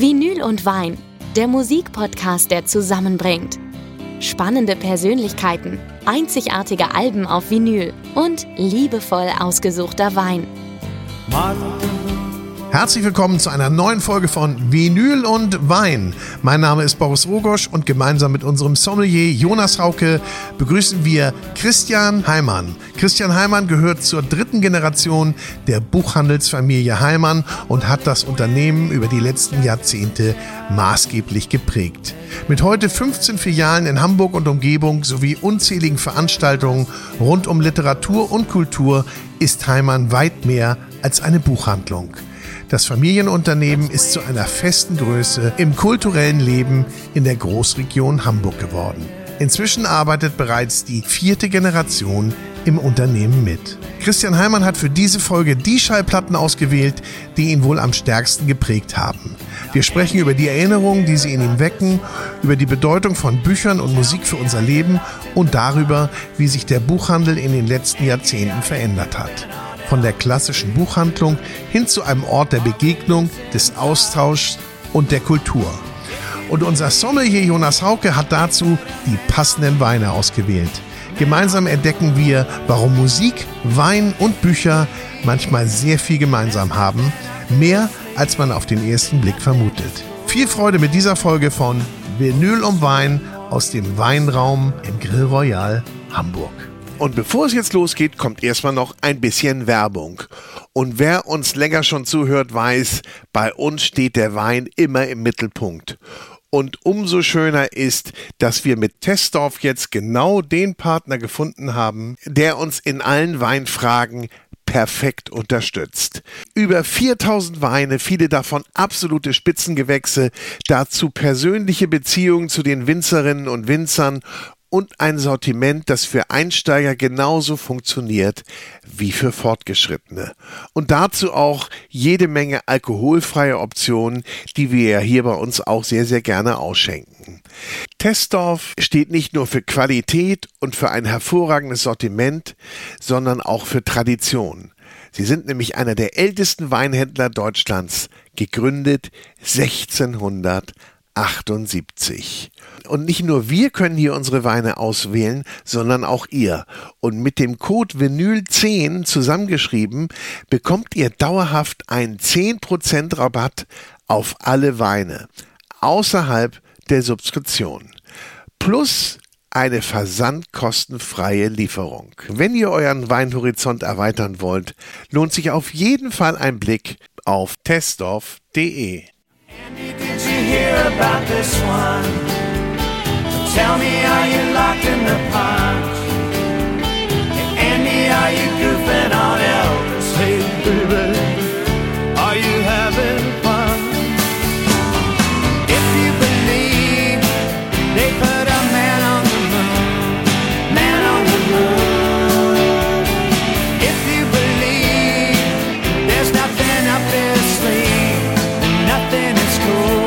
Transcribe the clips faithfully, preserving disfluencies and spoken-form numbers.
Vinyl und Wein, der Musikpodcast, der zusammenbringt. Spannende Persönlichkeiten, einzigartige Alben auf Vinyl und liebevoll ausgesuchter Wein. Herzlich willkommen zu einer neuen Folge von Vinyl und Wein. Mein Name ist Boris Rogosch und gemeinsam mit unserem Sommelier Jonas Hauke begrüßen wir Christian Heimann. Christian Heimann gehört zur dritten Generation der Buchhandelsfamilie Heimann und hat das Unternehmen über die letzten Jahrzehnte maßgeblich geprägt. Mit heute fünfzehn Filialen in Hamburg und Umgebung sowie unzähligen Veranstaltungen rund um Literatur und Kultur ist Heimann weit mehr als eine Buchhandlung. Das Familienunternehmen ist zu einer festen Größe im kulturellen Leben in der Großregion Hamburg geworden. Inzwischen arbeitet bereits die vierte Generation im Unternehmen mit. Christian Heimann hat für diese Folge die Schallplatten ausgewählt, die ihn wohl am stärksten geprägt haben. Wir sprechen über die Erinnerungen, die sie in ihm wecken, über die Bedeutung von Büchern und Musik für unser Leben und darüber, wie sich der Buchhandel in den letzten Jahrzehnten verändert hat. Von der klassischen Buchhandlung hin zu einem Ort der Begegnung, des Austauschs und der Kultur. Und unser Sommelier Jonas Hauke hat dazu die passenden Weine ausgewählt. Gemeinsam entdecken wir, warum Musik, Wein und Bücher manchmal sehr viel gemeinsam haben, mehr als man auf den ersten Blick vermutet. Viel Freude mit dieser Folge von Vinyl und Wein aus dem Weinraum im Grill Royal Hamburg. Und bevor es jetzt losgeht, kommt erstmal noch ein bisschen Werbung. Und wer uns länger schon zuhört, weiß, bei uns steht der Wein immer im Mittelpunkt. Und umso schöner ist, dass wir mit Testdorf jetzt genau den Partner gefunden haben, der uns in allen Weinfragen perfekt unterstützt. Über viertausend Weine, viele davon absolute Spitzengewächse, dazu persönliche Beziehungen zu den Winzerinnen und Winzern und ein Sortiment, das für Einsteiger genauso funktioniert wie für Fortgeschrittene. Und dazu auch jede Menge alkoholfreie Optionen, die wir ja hier bei uns auch sehr, sehr gerne ausschenken. Testdorf steht nicht nur für Qualität und für ein hervorragendes Sortiment, sondern auch für Tradition. Sie sind nämlich einer der ältesten Weinhändler Deutschlands, gegründet sechzehnhundertachtundsiebzig. Und nicht nur wir können hier unsere Weine auswählen, sondern auch ihr. Und mit dem Code Vinyl zehn zusammengeschrieben bekommt ihr dauerhaft einen zehn Prozent Rabatt auf alle Weine, außerhalb der Subskription. Plus eine versandkostenfreie Lieferung. Wenn ihr euren Weinhorizont erweitern wollt, lohnt sich auf jeden Fall ein Blick auf testdorf punkt de. Andy, did you hear about this one? Tell me, are you locked in the punch? Hey, Andy, are you goofing on Elvis? Hey, baby, are you having fun? If you believe they put a man on the moon, man on the moon. If you believe there's nothing up their sleeve, nothing is cool.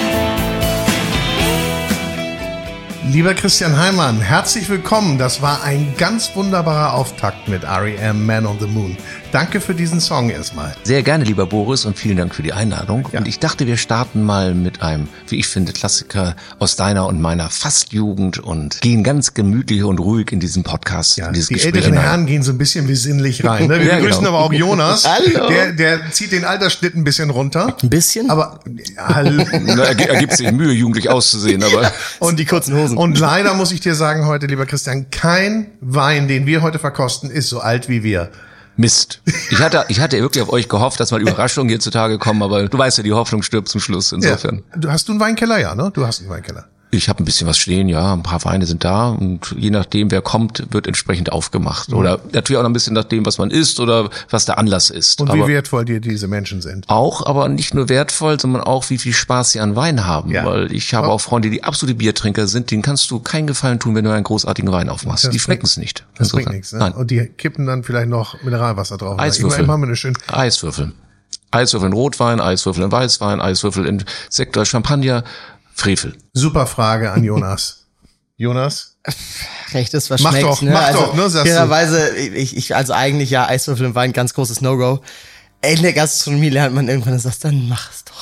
Lieber Christian Heimann, herzlich willkommen. Das war ein ganz wunderbarer Auftakt mit R E M, Man on the Moon. Danke für diesen Song erstmal. Sehr gerne, lieber Boris, und vielen Dank für die Einladung. Ja. Und ich dachte, wir starten mal mit einem, wie ich finde, Klassiker aus deiner und meiner Fastjugend und gehen ganz gemütlich und ruhig in diesen Podcast, ja, in dieses die Gespräch älteren hinein. Herren gehen so ein bisschen besinnlich rein. Ne? Wir Ja, begrüßen genau. aber auch Jonas. Hallo. Der, der zieht den Altersschnitt ein bisschen runter. Ein bisschen? Aber ja, hallo. Na, er, er gibt sich Mühe, jugendlich auszusehen, aber Und die kurzen Hosen. Und leider muss ich dir sagen heute, lieber Christian, kein Wein, den wir heute verkosten, ist so alt wie wir. Mist. Ich hatte, ich hatte wirklich auf euch gehofft, dass mal Überraschungen hier zutage kommen, aber du weißt ja, die Hoffnung stirbt zum Schluss, insofern. Ja. Du hast du einen Weinkeller, ja, ne? Du hast einen Weinkeller. Ich habe ein bisschen was stehen, ja, ein paar Weine sind da und je nachdem, wer kommt, wird entsprechend aufgemacht. Mhm. Oder natürlich auch noch ein bisschen nach dem, was man isst oder was der Anlass ist. Und aber wie wertvoll dir diese Menschen sind. Auch, aber nicht nur wertvoll, sondern auch, wie viel Spaß sie an Wein haben. Ja. Weil ich habe Oh. auch Freunde, die absolute Biertrinker sind, denen kannst du keinen Gefallen tun, wenn du einen großartigen Wein aufmachst. Das die schmecken bringt- es nicht. Das Insofern. bringt nichts, ne? Nein. Und die kippen dann vielleicht noch Mineralwasser drauf. Eiswürfel. Immerhin haben wir eine schöne Eiswürfel. Eiswürfel in Rotwein, Eiswürfel in Weißwein, Eiswürfel in Sekt, Champagner, Frevel. Super Frage an Jonas. Jonas? Recht ist, was Mach schmeckt. doch, ne? mach also, doch, ne, sagst du. fairerweise, ich, ich, also eigentlich ja, Eiswürfel im Wein, ganz großes No-Go. In der Gastronomie lernt man irgendwann, das sagt, dann mach es doch.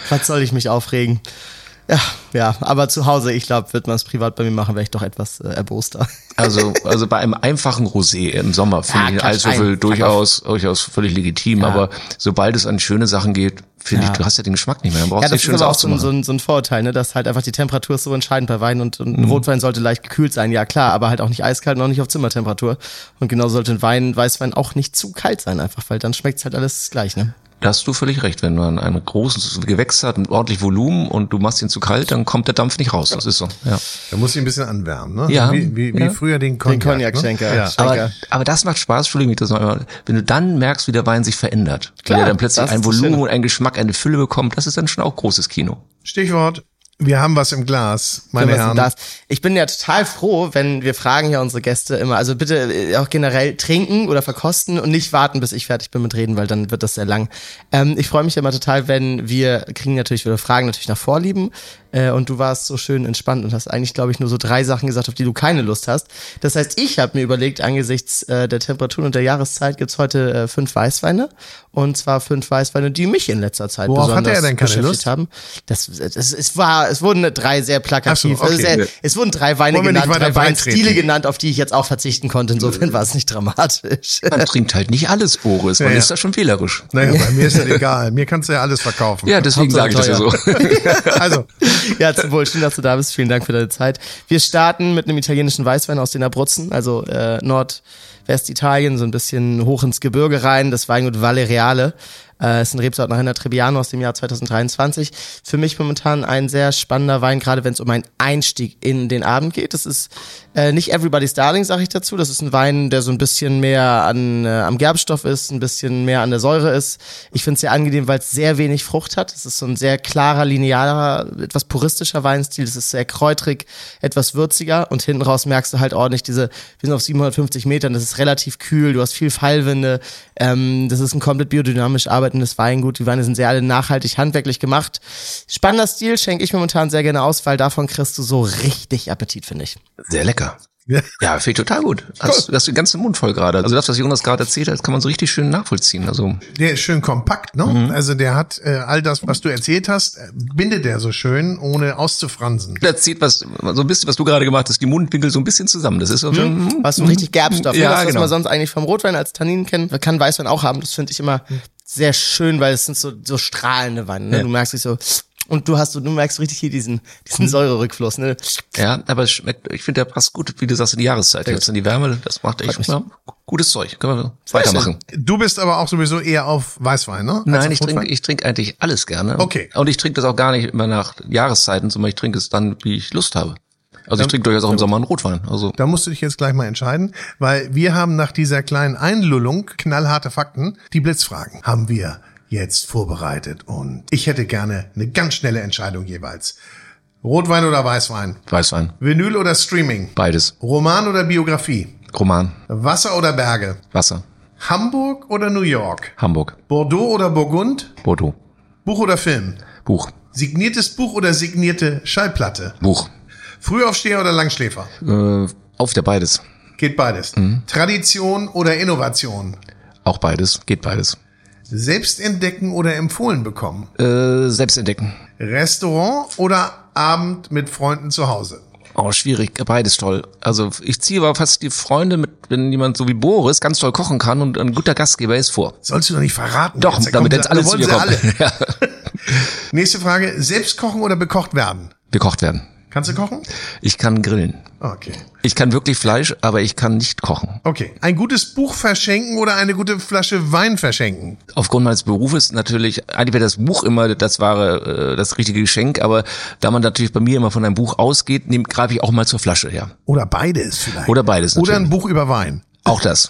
Was soll ich mich aufregen? Ja, ja, aber zu Hause, ich glaube, wird man es privat bei mir machen, wäre ich doch etwas äh, erboster. Also, also bei einem einfachen Rosé im Sommer finde Ja, ich den Quatsch, Eiswürfel ein, durchaus, durchaus völlig legitim, Ja. aber sobald es an schöne Sachen geht, finde Ja. ich, du hast ja den Geschmack nicht mehr, dann brauchst Ja, du das nichts ist Schönes aber auch so ein, so, aufzumachen. ein, so ein Vorurteil, ne? Dass halt einfach die Temperatur ist so entscheidend bei Wein und, und ein Rotwein sollte leicht gekühlt sein, ja klar, aber halt auch nicht eiskalt und auch nicht auf Zimmertemperatur. Und genauso sollte ein Wein, Weißwein auch nicht zu kalt sein einfach, weil dann schmeckt's halt alles gleich, ne? Da hast du völlig recht, wenn man ein großes Gewächs hat und ordentlich Volumen und du machst ihn zu kalt, dann kommt der Dampf nicht raus, das ist so, ja. Da muss ich ein bisschen anwärmen, ne? Ja. Wie, wie, wie Ja. früher den Den Cognac. Cognac-Schenker. Ne? Ja. Schenker. Aber, aber das macht Spaß, Entschuldigung, ich das noch einmal. Wenn du dann merkst, wie der Wein sich verändert, Klar, wenn er dann plötzlich das ein ist das Volumen Schöne. und einen Geschmack, eine Fülle bekommt, das ist dann schon auch großes Kino. Stichwort, wir haben was im Glas, meine Wenn was Herren. im Glas- Ich bin ja total froh, wenn wir fragen ja unsere Gäste immer, also bitte äh, auch generell trinken oder verkosten und nicht warten, bis ich fertig bin mit Reden, weil dann wird das sehr lang. Ähm, ich freue mich immer total, wenn wir kriegen natürlich, wir fragen natürlich nach Vorlieben äh, und du warst so schön entspannt und hast eigentlich, glaube ich, nur so drei Sachen gesagt, auf die du keine Lust hast. Das heißt, ich habe mir überlegt, angesichts äh, der Temperaturen und der Jahreszeit gibt's heute äh, fünf Weißweine und zwar fünf Weißweine, die mich in letzter Zeit Worauf besonders hatte er denn keine beschäftigt Lust? haben. Das, das, es war, es wurden drei sehr plakativ, Ach so, okay. also sehr, es wurden drei Weine Wollen wir nicht genannt, weiter drei beitreten? Weinstile genannt, auf die ich jetzt auch verzichten konnte. Insofern war es nicht dramatisch. Man trinkt halt nicht alles, Boris, man Ja, ja. ist da schon wählerisch. Naja, bei mir ist das egal. Mir kannst du ja alles verkaufen. Ja, deswegen sage ich das ja so. Also, Ja, zum Wohl. Schön, dass du da bist. Vielen Dank für deine Zeit. Wir starten mit einem italienischen Weißwein aus den Abruzzen, also äh, Nordwestitalien, so ein bisschen hoch ins Gebirge rein. Das Weingut Valle Reale. Äh, ist ein Rebsort nach Renner Trebbiano aus dem Jahr zwanzig dreiundzwanzig. Für mich momentan ein sehr spannender Wein, gerade wenn es um einen Einstieg in den Abend geht. Das ist äh, nicht Everybody's Darling, sage ich dazu. Das ist ein Wein, der so ein bisschen mehr an äh, am Gerbstoff ist, ein bisschen mehr an der Säure ist. Ich finde es sehr angenehm, weil es sehr wenig Frucht hat. Es ist so ein sehr klarer, linearer, etwas puristischer Weinstil. Es ist sehr kräutrig, etwas würziger und hinten raus merkst du halt ordentlich diese, wir sind auf siebenhundertfünfzig Metern, das ist relativ kühl, du hast viel Fallwinde, ähm, das ist ein komplett biodynamisch arbeitendes Weingut. Die Weine sind sehr alle nachhaltig, handwerklich gemacht. Spannender Stil, schenke ich momentan sehr gerne aus, weil davon kriegst du so richtig Appetit, finde ich. Sehr lecker. Ja. Ja, finde ich total gut. Hast, hast du den ganzen Mund voll gerade. Also das, was Jonas gerade erzählt hat, kann man so richtig schön nachvollziehen. Also der ist schön kompakt, ne? Mhm. Also der hat äh, all das, was du erzählt hast, äh, bindet er so schön, ohne auszufransen. das zieht was, so ein bisschen, was du gerade gemacht hast, die Mundwinkel so ein bisschen zusammen. Das ist auch schon, Was so richtig Gerbstoff, Ja, ja, das, was genau. man sonst eigentlich vom Rotwein als Tannin kennt, kann Weißwein auch haben. Das finde ich immer sehr schön, weil es sind so, so strahlende Weine. Ne? Ja. Du merkst dich so, und du hast so, du merkst richtig hier diesen, diesen Säurerückfluss. Ne? ja, aber es schmeckt, ich finde, der passt gut, wie du sagst, in die Jahreszeit. Jetzt in die Wärme, das macht echt ja, gutes Zeug. Können wir weitermachen. Du bist aber auch sowieso eher auf Weißwein, ne? Als Nein, auf ich trinke, Rotwein? ich trinke eigentlich alles gerne. Okay. Und ich trinke das auch gar nicht immer nach Jahreszeiten, sondern ich trinke es dann, wie ich Lust habe. Also ich trinke durchaus auch im Sommer einen Rotwein. Also Da musst du dich jetzt gleich mal entscheiden, weil wir haben nach dieser kleinen Einlullung, knallharte Fakten, die Blitzfragen haben wir jetzt vorbereitet und ich hätte gerne eine ganz schnelle Entscheidung jeweils. Rotwein oder Weißwein? Weißwein, Vinyl oder Streaming? beides. Roman oder Biografie? Roman, Wasser oder Berge? Wasser, Hamburg oder New York? Hamburg, Bordeaux oder Burgund? Bordeaux, Buch oder Film? Buch, Signiertes Buch oder signierte Schallplatte? Buch, Frühaufsteher oder Langschläfer? äh, auf der beides. Geht beides. Tradition oder Innovation? Auch beides, geht beides. Selbst entdecken oder empfohlen bekommen? Äh, selbst entdecken. Restaurant oder Abend mit Freunden zu Hause? Oh, schwierig, beides toll. Also ich ziehe aber fast die Freunde mit, wenn jemand so wie Boris ganz toll kochen kann und ein guter Gastgeber ist, vor. Sollst du doch nicht verraten. Doch, jetzt. Da damit kommen jetzt sie- alle da zu wollen mir sie kommen. alle. Ja. Nächste Frage. Selbst kochen oder bekocht werden? Gekocht werden. Kannst du kochen? Ich kann grillen. Okay. Ich kann wirklich Fleisch, aber ich kann nicht kochen. Okay. Ein gutes Buch verschenken oder eine gute Flasche Wein verschenken? Aufgrund meines Berufes natürlich, eigentlich wäre das Buch immer das wahre, äh, das richtige Geschenk, aber da man natürlich bei mir immer von einem Buch ausgeht, nehm, greife ich auch mal zur Flasche her. Oder beides vielleicht. Oder beides Oder ein natürlich. Buch über Wein. Auch das.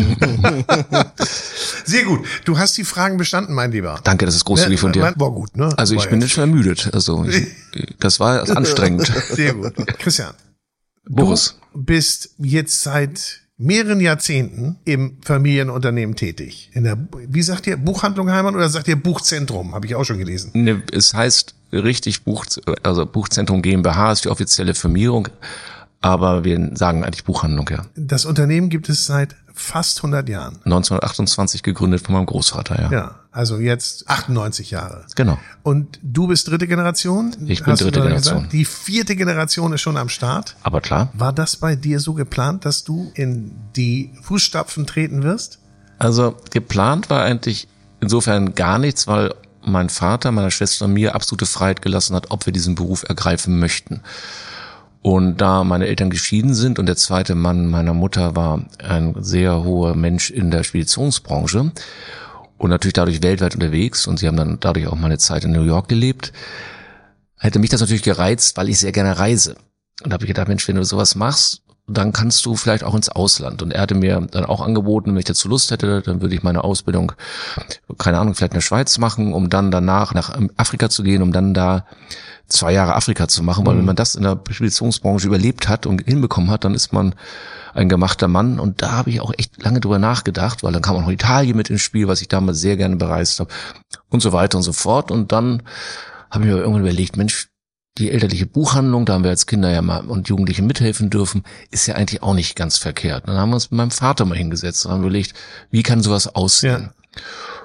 Sehr gut. Du hast die Fragen bestanden, mein Lieber. Danke, das ist großzügig von dir. War gut, ne? Also ich War bin jetzt- jetzt schon ermüdet. Also ich, das war anstrengend. Sehr gut. Christian, Boris, du bist jetzt seit mehreren Jahrzehnten im Familienunternehmen tätig. In der, wie sagt ihr, Buchhandlung Heimann oder sagt ihr Buchzentrum? Habe ich auch schon gelesen. ne, es heißt richtig Buch, also Buchzentrum GmbH ist die offizielle Firmierung, aber wir sagen eigentlich Buchhandlung, ja. Das Unternehmen gibt es seit fast hundert Jahren. neunzehnhundertachtundzwanzig gegründet von meinem Großvater, ja. Ja, Also jetzt achtundneunzig Jahre. Genau. Und du bist dritte Generation? Ich bin dritte Generation. Gesagt? Die vierte Generation ist schon am Start. Aber klar. War das bei dir so geplant, dass du in die Fußstapfen treten wirst? Also geplant war eigentlich insofern gar nichts, weil mein Vater, meiner Schwester und mir absolute Freiheit gelassen hat, ob wir diesen Beruf ergreifen möchten. Und da meine Eltern geschieden sind und der zweite Mann meiner Mutter war ein sehr hoher Mensch in der Speditionsbranche und natürlich dadurch weltweit unterwegs und sie haben dann dadurch auch mal eine Zeit in New York gelebt, hätte mich das natürlich gereizt, weil ich sehr gerne reise. Und da habe ich gedacht, Mensch, wenn du sowas machst, dann kannst du vielleicht auch ins Ausland. Und er hatte mir dann auch angeboten, wenn ich dazu Lust hätte, dann würde ich meine Ausbildung, keine Ahnung, vielleicht in der Schweiz machen, um dann danach nach Afrika zu gehen, um dann da zwei Jahre Afrika zu machen. Weil wenn man das in der Speditionsbranche überlebt hat und hinbekommen hat, dann ist man ein gemachter Mann. Und da habe ich auch echt lange drüber nachgedacht, weil dann kam auch noch Italien mit ins Spiel, was ich damals sehr gerne bereist habe und so weiter und so fort. Und dann habe ich mir irgendwann überlegt, Mensch, die elterliche Buchhandlung, da haben wir als Kinder ja mal und Jugendliche mithelfen dürfen, ist ja eigentlich auch nicht ganz verkehrt. Dann haben wir uns mit meinem Vater mal hingesetzt und haben überlegt, wie kann sowas aussehen? Ja.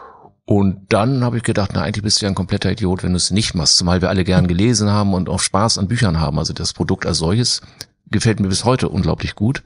Und dann habe ich gedacht, na eigentlich bist du ja ein kompletter Idiot, wenn du es nicht machst, zumal wir alle gern gelesen haben und auch Spaß an Büchern haben. Also das Produkt als solches gefällt mir bis heute unglaublich gut.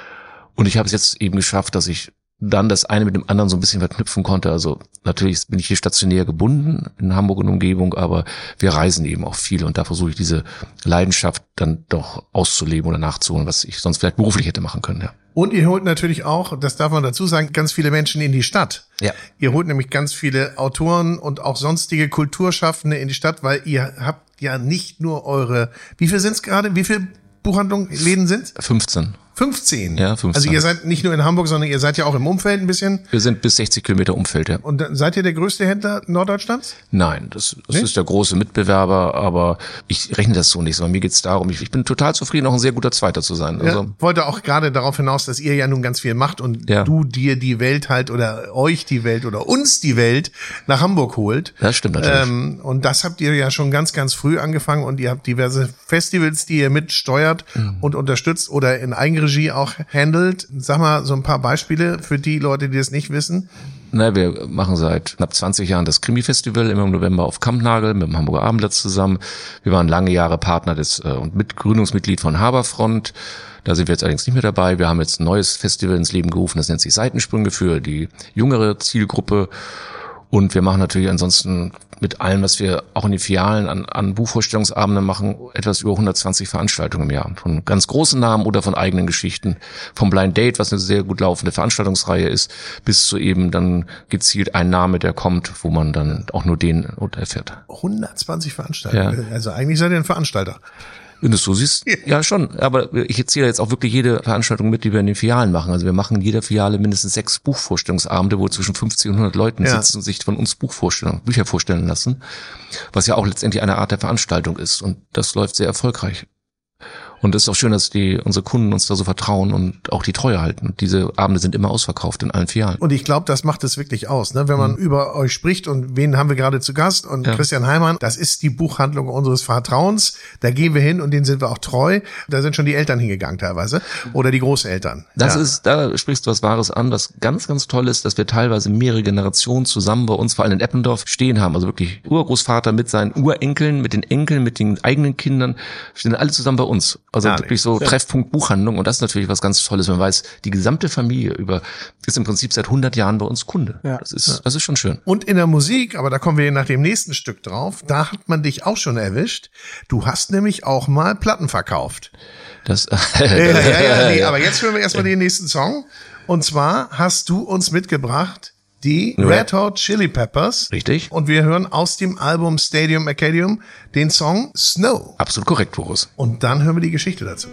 Und ich habe es jetzt eben geschafft, dass ich dann das eine mit dem anderen so ein bisschen verknüpfen konnte. Also natürlich bin ich hier stationär gebunden in Hamburg und Umgebung, aber wir reisen eben auch viel und da versuche ich diese Leidenschaft dann doch auszuleben oder nachzuholen, was ich sonst vielleicht beruflich hätte machen können, ja. Und ihr holt natürlich auch, das darf man dazu sagen, ganz viele Menschen in die Stadt. Ja. Ihr holt nämlich ganz viele Autoren und auch sonstige Kulturschaffende in die Stadt, weil ihr habt ja nicht nur eure, wie viel sind's gerade, wie viel Buchhandlungen, Läden sind's? fünfzehn. fünfzehn? Ja, fünfzehn. Also ihr seid nicht nur in Hamburg, sondern ihr seid ja auch im Umfeld ein bisschen. Wir sind bis sechzig Kilometer Umfeld, ja. Und dann seid ihr der größte Händler Norddeutschlands? Nein, das, das Nee? ist der große Mitbewerber, aber ich rechne das so nicht, sondern mir geht's darum, ich, ich bin total zufrieden, auch ein sehr guter Zweiter zu sein. Also, Ja, wollte auch gerade darauf hinaus, dass ihr ja nun ganz viel macht und Ja. du dir die Welt halt oder euch die Welt oder uns die Welt nach Hamburg holt. das stimmt natürlich. Ähm, und das habt ihr ja schon ganz, ganz früh angefangen und ihr habt diverse Festivals, die ihr mitsteuert Mhm. und unterstützt oder in Eigenregie auch handelt. Sag mal so ein paar Beispiele für die Leute, die das nicht wissen. Na, wir machen seit knapp zwanzig Jahren das Krimi-Festival immer im November auf Kampnagel mit dem Hamburger Abendblatt zusammen. Wir waren lange Jahre Partner des äh, und mit Gründungsmitglied von Haberfront. Da sind wir jetzt allerdings nicht mehr dabei. Wir haben jetzt ein neues Festival ins Leben gerufen, das nennt sich Seitensprünge für die jüngere Zielgruppe. Und wir machen natürlich ansonsten mit allem, was wir auch in den Filialen an, an Buchvorstellungsabenden machen, etwas über hundertzwanzig Veranstaltungen im Jahr. Von ganz großen Namen oder von eigenen Geschichten. Vom Blind Date, was eine sehr gut laufende Veranstaltungsreihe ist, bis zu eben dann gezielt ein Name, der kommt, wo man dann auch nur den erfährt. hundertzwanzig Veranstaltungen. Ja. Also eigentlich seid ihr ein Veranstalter. Wenn du es so siehst, ja schon. Aber ich zähle jetzt auch wirklich jede Veranstaltung mit, die wir in den Filialen machen. Also wir machen in jeder Filiale mindestens sechs Buchvorstellungsabende, wo zwischen fünfzig und hundert Leuten Ja. sitzen und sich von uns Buchvorstellungen, Bücher vorstellen lassen. Was ja auch letztendlich eine Art der Veranstaltung ist. Und das läuft sehr erfolgreich. Und es ist auch schön, dass die unsere Kunden uns da so vertrauen und auch die Treue halten. Und diese Abende sind immer ausverkauft in allen Filialen. Und ich glaube, das macht es wirklich aus, ne? Wenn man über euch spricht und wen haben wir gerade zu Gast und Ja. Christian Heimann, das ist die Buchhandlung unseres Vertrauens. Da gehen wir hin und denen sind wir auch treu. Da sind schon die Eltern hingegangen teilweise oder die Großeltern. Das ja. ist, da sprichst du was Wahres an, was ganz, ganz toll ist, dass wir teilweise mehrere Generationen zusammen bei uns, vor allem in Eppendorf, stehen haben. Also wirklich Urgroßvater mit seinen Urenkeln, mit den Enkeln, mit den eigenen Kindern, stehen alle zusammen bei uns. Also Ja, wirklich so Treffpunkt Buchhandlung. Und das ist natürlich was ganz Tolles, wenn man weiß, die gesamte Familie über ist im Prinzip seit hundert Jahren bei uns Kunde. Ja. Das ist, das ist schon schön. Und in der Musik, aber da kommen wir nach dem nächsten Stück drauf, da hat man dich auch schon erwischt. Du hast nämlich auch mal Platten verkauft. Das, Ja, ja, ja, nee, aber jetzt hören wir erstmal den nächsten Song. Und zwar hast du uns mitgebracht die Ja. Red Hot Chili Peppers. Richtig. Und wir hören aus dem Album Stadium Arcadium den Song Snow. Absolut korrekt, Boris. Und dann hören wir die Geschichte dazu.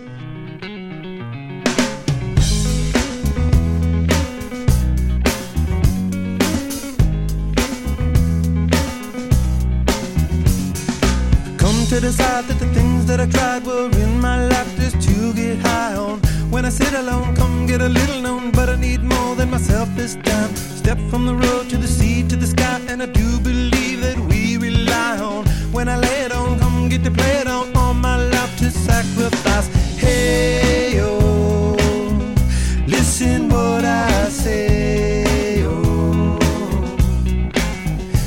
Come to decide that the things that I tried were in my life just to get high on. When I sit alone, come get a little known, but I need more than myself this time. Step from the road to the sea to the sky, and I do believe that we rely on. When I lay it on, come get to play it on, all my life to sacrifice. Hey, oh, listen what I say, oh.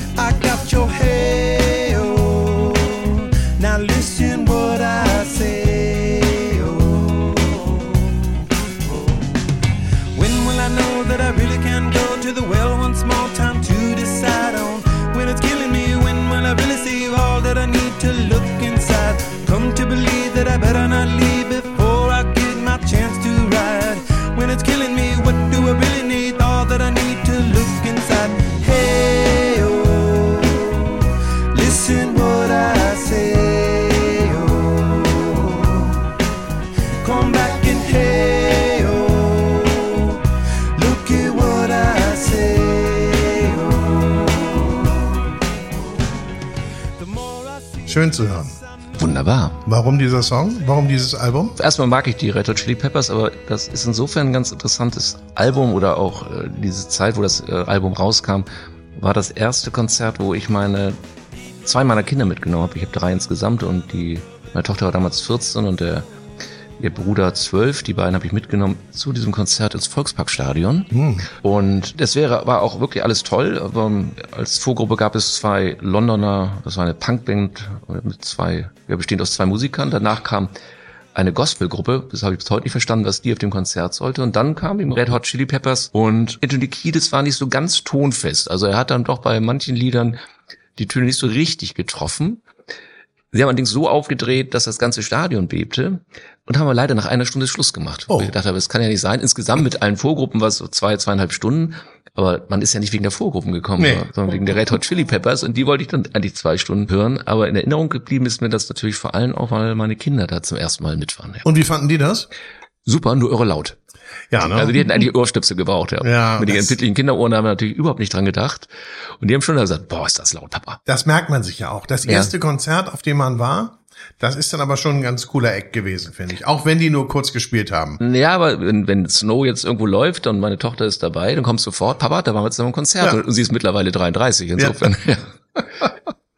Schön zu hören. Wunderbar. Warum dieser Song? Warum dieses Album? Erstmal mag ich die Red Hot Chili Peppers, aber das ist insofern ein ganz interessantes Album oder auch äh, diese Zeit, wo das äh, Album rauskam, war das erste Konzert, wo ich meine zwei meiner Kinder mitgenommen habe. Ich habe drei insgesamt und die meine Tochter war damals vierzehn und der ihr Bruder zwölf. Die beiden habe ich mitgenommen zu diesem Konzert ins Volksparkstadion. Hm. Und das wäre war auch wirklich alles toll. Aber als Vorgruppe gab es zwei Londoner, das war eine Punkband mit zwei, ja, bestehend aus zwei Musikern. Danach kam eine Gospelgruppe, das habe ich bis heute nicht verstanden, was die auf dem Konzert sollte. Und dann kam eben Red Hot Chili Peppers und Anthony Kiedis war nicht so ganz tonfest. Also er hat dann doch bei manchen Liedern die Töne nicht so richtig getroffen. Sie haben allerdings so aufgedreht, dass das ganze Stadion bebte und haben wir leider nach einer Stunde Schluss gemacht. Oh. Ich dachte, das kann ja nicht sein. Insgesamt mit allen Vorgruppen war es so zwei, zweieinhalb Stunden. Aber man ist ja nicht wegen der Vorgruppen gekommen, nee. sondern wegen der Red Hot Chili Peppers. Und die wollte ich dann eigentlich zwei Stunden hören. Aber in Erinnerung geblieben ist mir das natürlich vor allem auch, weil meine Kinder da zum ersten Mal mit waren. Ja. Und wie fanden die das? Super, nur irre laut. Ja, ne? Also die hätten eigentlich Ohrstöpsel gebraucht, ja. ja Mit den empfindlichen Kinderohren haben wir natürlich überhaupt nicht dran gedacht. Und die haben schon gesagt, boah, ist das laut, Papa. Das merkt man sich ja auch. Das erste ja. Konzert, auf dem man war, das ist dann aber schon ein ganz cooler Act gewesen, finde ich. Auch wenn die nur kurz gespielt haben. Ja, aber wenn, wenn Snow jetzt irgendwo läuft und meine Tochter ist dabei, dann kommst du sofort, Papa, da waren wir zusammen im Konzert. Ja. Und sie ist mittlerweile dreiunddreißig, insofern. Ja. Ja.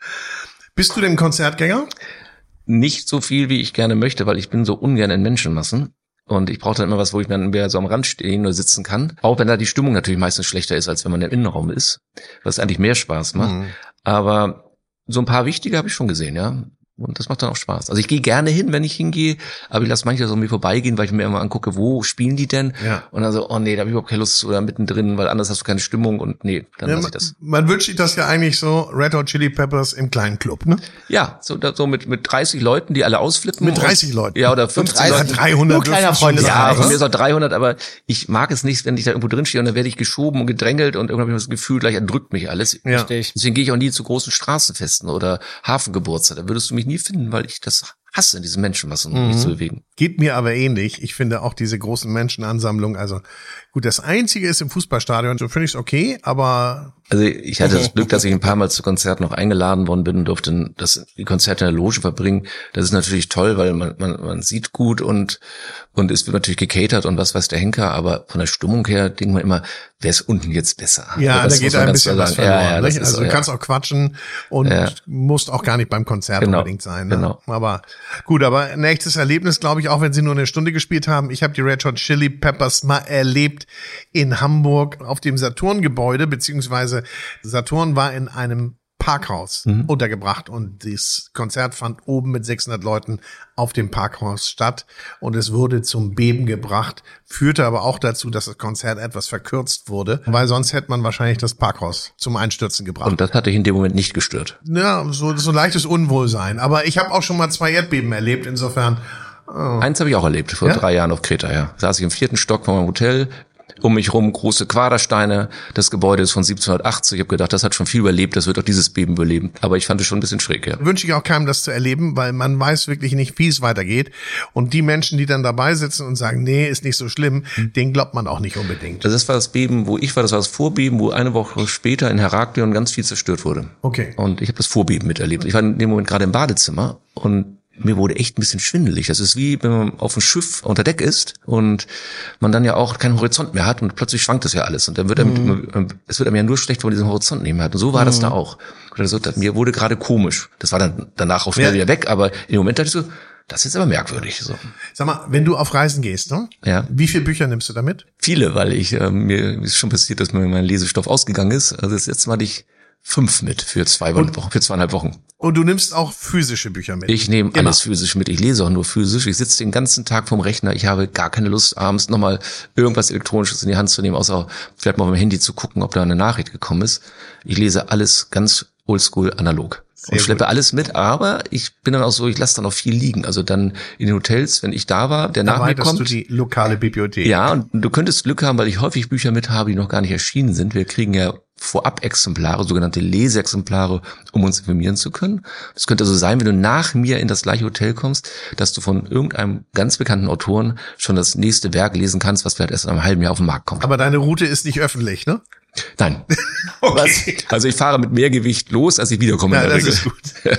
Bist du denn Konzertgänger? Nicht so viel, wie ich gerne möchte, weil ich bin so ungern in Menschenmassen. Und ich brauche dann immer was, wo ich dann mehr so am Rand stehen oder sitzen kann. Auch wenn da die Stimmung natürlich meistens schlechter ist, als wenn man im Innenraum ist. Was eigentlich mehr Spaß macht. Mhm. Aber so ein paar wichtige habe ich schon gesehen, ja. Und das macht dann auch Spaß. Also ich gehe gerne hin, wenn ich hingehe, aber ich lasse manche so mir vorbeigehen, weil ich mir immer angucke, wo spielen die denn? Ja. Und dann so, oh nee, da habe ich überhaupt keine Lust oder mittendrin, weil anders hast du keine Stimmung und nee, dann ja, lasse ich das. Man wünscht sich das ja eigentlich so, Red Hot Chili Peppers im kleinen Club, ne? Ja, so, so mit mit dreißig Leuten, die alle ausflippen. Mit dreißig Leuten? Ja, oder fünfzig Leuten. dreihundert. Nur kleiner Freunde. Ja, von mir ist auch dreihundert, aber ich mag es nicht, wenn ich da irgendwo drin stehe und dann werde ich geschoben und gedrängelt und irgendwann habe ich das Gefühl, gleich erdrückt mich alles. Ja. Deswegen gehe ich auch nie zu großen Straßenfesten oder Hafengeburtstag. Da würdest du mich nie finden, weil ich das hasse, diese Menschenmassen, um mhm. mich zu bewegen. Geht mir aber ähnlich. Ich finde auch diese großen Menschenansammlungen, also gut, das Einzige ist im Fußballstadion, so finde ich es okay, aber... Also ich hatte das Glück, dass ich ein paar Mal zu Konzerten noch eingeladen worden bin und durfte das, die Konzerte in der Loge verbringen. Das ist natürlich toll, weil man, man, man sieht gut und, und es wird natürlich gecatert und was weiß der Henker, aber von der Stimmung her denkt man immer, wer ist unten jetzt besser? Ja, also da geht ein bisschen was verloren. Ja, ja, also so, du ja. kannst auch quatschen und ja. musst auch gar nicht beim Konzert genau. unbedingt sein. Ne? Genau. Aber gut, aber nächstes Erlebnis, glaube ich, auch wenn sie nur eine Stunde gespielt haben. Ich habe die Red Hot Chili Peppers mal erlebt in Hamburg auf dem Saturn-Gebäude, beziehungsweise Saturn war in einem Parkhaus mhm. untergebracht und das Konzert fand oben mit sechshundert Leuten auf dem Parkhaus statt und es wurde zum Beben gebracht, führte aber auch dazu, dass das Konzert etwas verkürzt wurde, weil sonst hätte man wahrscheinlich das Parkhaus zum Einstürzen gebracht. Und das hatte ich in dem Moment nicht gestört? Ja, so, so leichtes Unwohlsein. Aber ich habe auch schon mal zwei Erdbeben erlebt, insofern... Oh. Eins habe ich auch erlebt, vor ja? drei Jahren auf Kreta, ja. Saß ich im vierten Stock von meinem Hotel, um mich rum große Quadersteine, das Gebäude ist von siebzehnhundertachtzig, ich habe gedacht, das hat schon viel überlebt, das wird auch dieses Beben überleben, aber ich fand es schon ein bisschen schräg, ja. Wünsche ich auch keinem, das zu erleben, weil man weiß wirklich nicht, wie es weitergeht und die Menschen, die dann dabei sitzen und sagen, nee, ist nicht so schlimm, hm. denen glaubt man auch nicht unbedingt. Das war das Beben, wo ich war, das war das Vorbeben, wo eine Woche später in Heraklion ganz viel zerstört wurde. Okay. Und ich habe das Vorbeben miterlebt. Ich war in dem Moment gerade im Badezimmer und mir wurde echt ein bisschen schwindelig. Das ist wie, wenn man auf dem Schiff unter Deck ist und man dann ja auch keinen Horizont mehr hat und plötzlich schwankt das ja alles. Und dann wird einem, mhm. es wird einem ja nur schlecht, wenn man diesen Horizont nicht mehr hat. Und so war mhm. das da auch. Also, mir wurde gerade komisch. Das war dann danach auch schnell ja. wieder weg, aber im Moment dachte ich so, das ist aber merkwürdig. So. Sag mal, wenn du auf Reisen gehst, ne? Ja. Wie viele Bücher nimmst du da mit? Viele, weil ich, äh, mir ist schon passiert, dass mir mein Lesestoff ausgegangen ist. Also das letzte Mal hatte ich fünf mit für zwei Wochen, für zweieinhalb Wochen. Und du nimmst auch physische Bücher mit? Ich nehme alles physisch mit. Ich lese auch nur physisch. Ich sitze den ganzen Tag vorm Rechner. Ich habe gar keine Lust, abends nochmal irgendwas Elektronisches in die Hand zu nehmen, außer vielleicht mal auf dem Handy zu gucken, ob da eine Nachricht gekommen ist. Ich lese alles ganz oldschool analog. Sehr und schleppe gut. alles mit, aber ich bin dann auch so, ich lasse dann auch viel liegen. Also dann in den Hotels, wenn ich da war, der nach mir kommt. Du die lokale Bibliothek. Ja, und du könntest Glück haben, weil ich häufig Bücher mit habe, die noch gar nicht erschienen sind. Wir kriegen ja Vorab-Exemplare, sogenannte Leseexemplare, um uns informieren zu können. Es könnte also sein, wenn du nach mir in das gleiche Hotel kommst, dass du von irgendeinem ganz bekannten Autoren schon das nächste Werk lesen kannst, was vielleicht erst in einem halben Jahr auf den Markt kommt. Aber deine Route ist nicht öffentlich, ne? Nein. Okay. Also ich fahre mit mehr Gewicht los, als ich wiederkomme. Ja, in der das Regel. ist gut.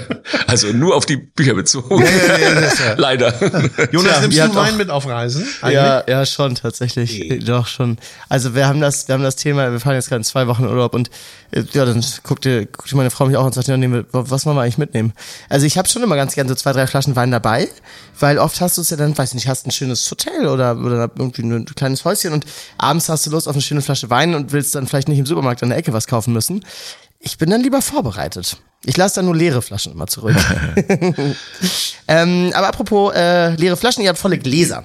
Also nur auf die Bücher bezogen. Ja, ja, ja, das ist ja. Leider. Jonas, Tja, nimmst ihr du habt Wein auch- mit auf Reisen? Eigentlich? Ja, ja, schon, tatsächlich. Nee. Doch, schon. Also wir haben das, wir haben das Thema, wir fahren jetzt gerade in zwei Wochen in Urlaub und äh, ja, dann guckte, guckte meine Frau mich auch und sagte, ja, nee, was wollen wir eigentlich mitnehmen? Also ich habe schon immer ganz gerne so zwei, drei Flaschen Wein dabei, weil oft hast du es ja dann, weiß nicht, hast ein schönes Hotel oder, oder irgendwie ein kleines Häuschen und abends hast du Lust auf eine schöne Flasche Wein und willst dann vielleicht nicht im Supermarkt an der Ecke was kaufen müssen. Ich bin dann lieber vorbereitet. Ich lasse dann nur leere Flaschen immer zurück. ähm, aber apropos äh, leere Flaschen, ihr habt volle Gläser.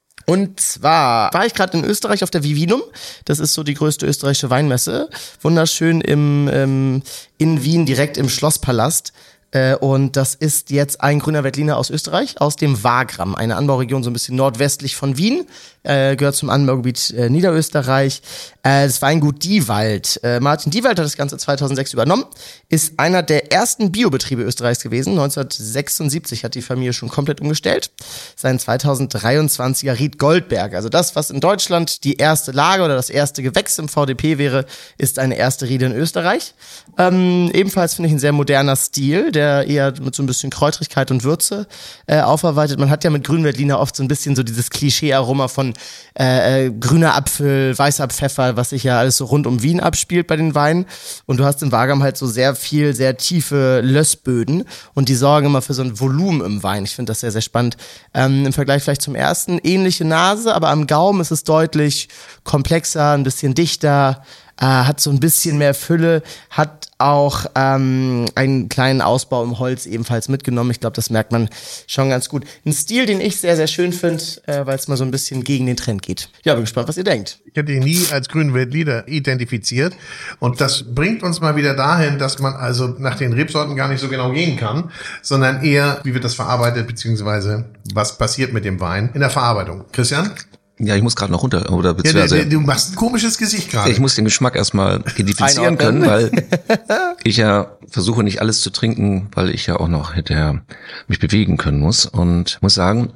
Und zwar war ich gerade in Österreich auf der Vivinum. Das ist so die größte österreichische Weinmesse. Wunderschön im, ähm, in Wien, direkt im Schlosspalast. Äh, und das ist jetzt ein grüner Veltliner aus Österreich, aus dem Wagram, eine Anbauregion so ein bisschen nordwestlich von Wien. Äh, gehört zum Anbaugebiet äh, Niederösterreich. Äh, das Weingut Diewald. Äh, Martin Diewald hat das Ganze zweitausendsechs übernommen, ist einer der ersten Biobetriebe Österreichs gewesen. neunzehnhundertsechsundsiebzig hat die Familie schon komplett umgestellt. Sein zweitausenddreiundzwanziger Ried Goldberg. Also das, was in Deutschland die erste Lage oder das erste Gewächs im V D P wäre, ist eine erste Riede in Österreich. Ähm, ebenfalls finde ich ein sehr moderner Stil, der eher mit so ein bisschen Kräutrigkeit und Würze äh, aufarbeitet. Man hat ja mit Grünveltliner oft so ein bisschen so dieses Klischee-Aroma von äh, äh, grüner Apfel, weißer Pfeffer, was sich ja alles so rund um Wien abspielt bei den Weinen. Und du hast im Wagram halt so sehr viel, sehr tiefe Lössböden und die sorgen immer für so ein Volumen im Wein. Ich finde das sehr, sehr spannend. Ähm, im Vergleich vielleicht zum ersten, ähnliche Nase, aber am Gaumen ist es deutlich komplexer, ein bisschen dichter, äh, hat so ein bisschen mehr Fülle, hat auch ähm, einen kleinen Ausbau im Holz ebenfalls mitgenommen. Ich glaube, das merkt man schon ganz gut. Ein Stil, den ich sehr, sehr schön finde, äh, weil es mal so ein bisschen gegen den Trend geht. Ja, bin gespannt, was ihr denkt. Ich hätte ihn nie als grünen Veltliner identifiziert. Und das bringt uns mal wieder dahin, dass man also nach den Rebsorten gar nicht so genau gehen kann, sondern eher, wie wird das verarbeitet, beziehungsweise was passiert mit dem Wein in der Verarbeitung. Christian? Ja, ich muss gerade noch runter, oder Ja, du, beziehungsweise du machst ein komisches Gesicht gerade. ich muss den Geschmack erstmal identifizieren Einordnen. können, weil ich ja versuche nicht alles zu trinken, weil ich ja auch noch hinterher mich bewegen können muss und muss sagen,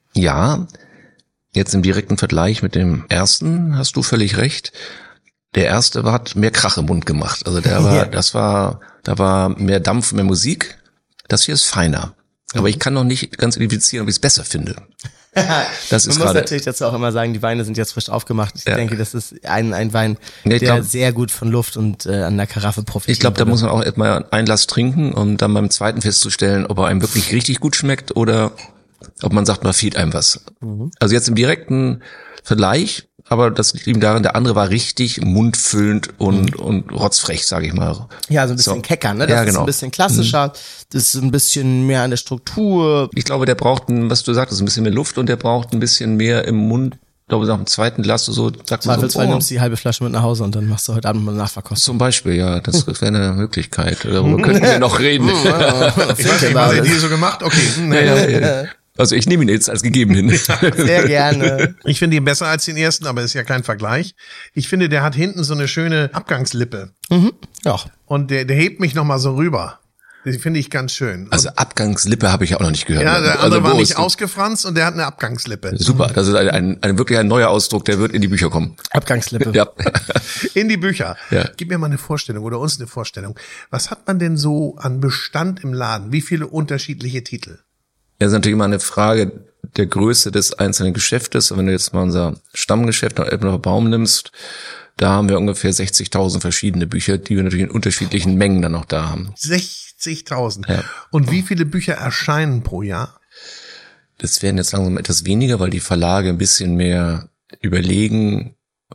ja, jetzt im direkten Vergleich mit dem ersten hast du völlig recht. Der erste war, hat mehr Krach im Mund gemacht. Also der war, Ja. das war, da war mehr Dampf, mehr Musik. Das hier ist feiner. Aber ich kann noch nicht ganz identifizieren, ob ich es besser finde. Das ist Man muss gerade. natürlich dazu auch immer sagen, die Weine sind jetzt frisch aufgemacht. Ich Ja. denke, das ist ein, ein Wein, Ja, ich der glaub- sehr gut von Luft und äh, an der Karaffe profitiert. Ich glaube, da muss man auch erstmal ein Glas trinken, um dann beim zweiten festzustellen, ob er einem wirklich richtig gut schmeckt oder ob man sagt, man fehlt einem was. Also jetzt im direkten Vergleich, aber das liegt eben daran, der andere war richtig mundfüllend und, und rotzfrech, sage ich mal. Ja, so ein bisschen So. kecker, ne? Das Ja, ist genau. ein bisschen klassischer, das ist ein bisschen mehr an der Struktur. Ich glaube, der braucht, ein, was du sagtest, ein bisschen mehr Luft und der braucht ein bisschen mehr im Mund. Ich glaube, nach dem zweiten Glas so, sagt man Zweifelsfall so, oh, nimmst du die halbe Flasche mit nach Hause und dann machst du heute Abend mal eine Nachverkostung. zum Beispiel, ja, das wäre eine Möglichkeit. Darüber könnten wir noch reden. Ich weiß nicht, was ihr dir so gemacht? Okay. hm, Ja, ja, ja. Also ich nehme ihn jetzt als gegeben hin. Sehr gerne. Ich finde ihn besser als den ersten, aber ist ja kein Vergleich. Ich finde, der hat hinten so eine schöne Abgangslippe. Ja. Und der, der hebt mich nochmal so rüber. Das finde ich ganz schön. Also Abgangslippe habe ich ja auch noch nicht gehört. ja, der also, andere war wo nicht ist- ausgefranst und der hat eine Abgangslippe. Super, das ist ein, ein, ein wirklich ein neuer Ausdruck, der wird in die Bücher kommen. Abgangslippe. Ja. In die Bücher. Ja. Gib mir mal eine Vorstellung oder uns eine Vorstellung. Was hat man denn so an Bestand im Laden? Wie viele unterschiedliche Titel? Das ist natürlich immer eine Frage der Größe des einzelnen Geschäftes. Und wenn du jetzt mal unser Stammgeschäft nach Elbener Baum nimmst, da haben wir ungefähr sechzigtausend verschiedene Bücher, die wir natürlich in unterschiedlichen Mengen dann noch da haben. sechzigtausend. Ja. Und wie viele Bücher erscheinen pro Jahr? Das werden jetzt langsam etwas weniger, weil die Verlage ein bisschen mehr überlegen,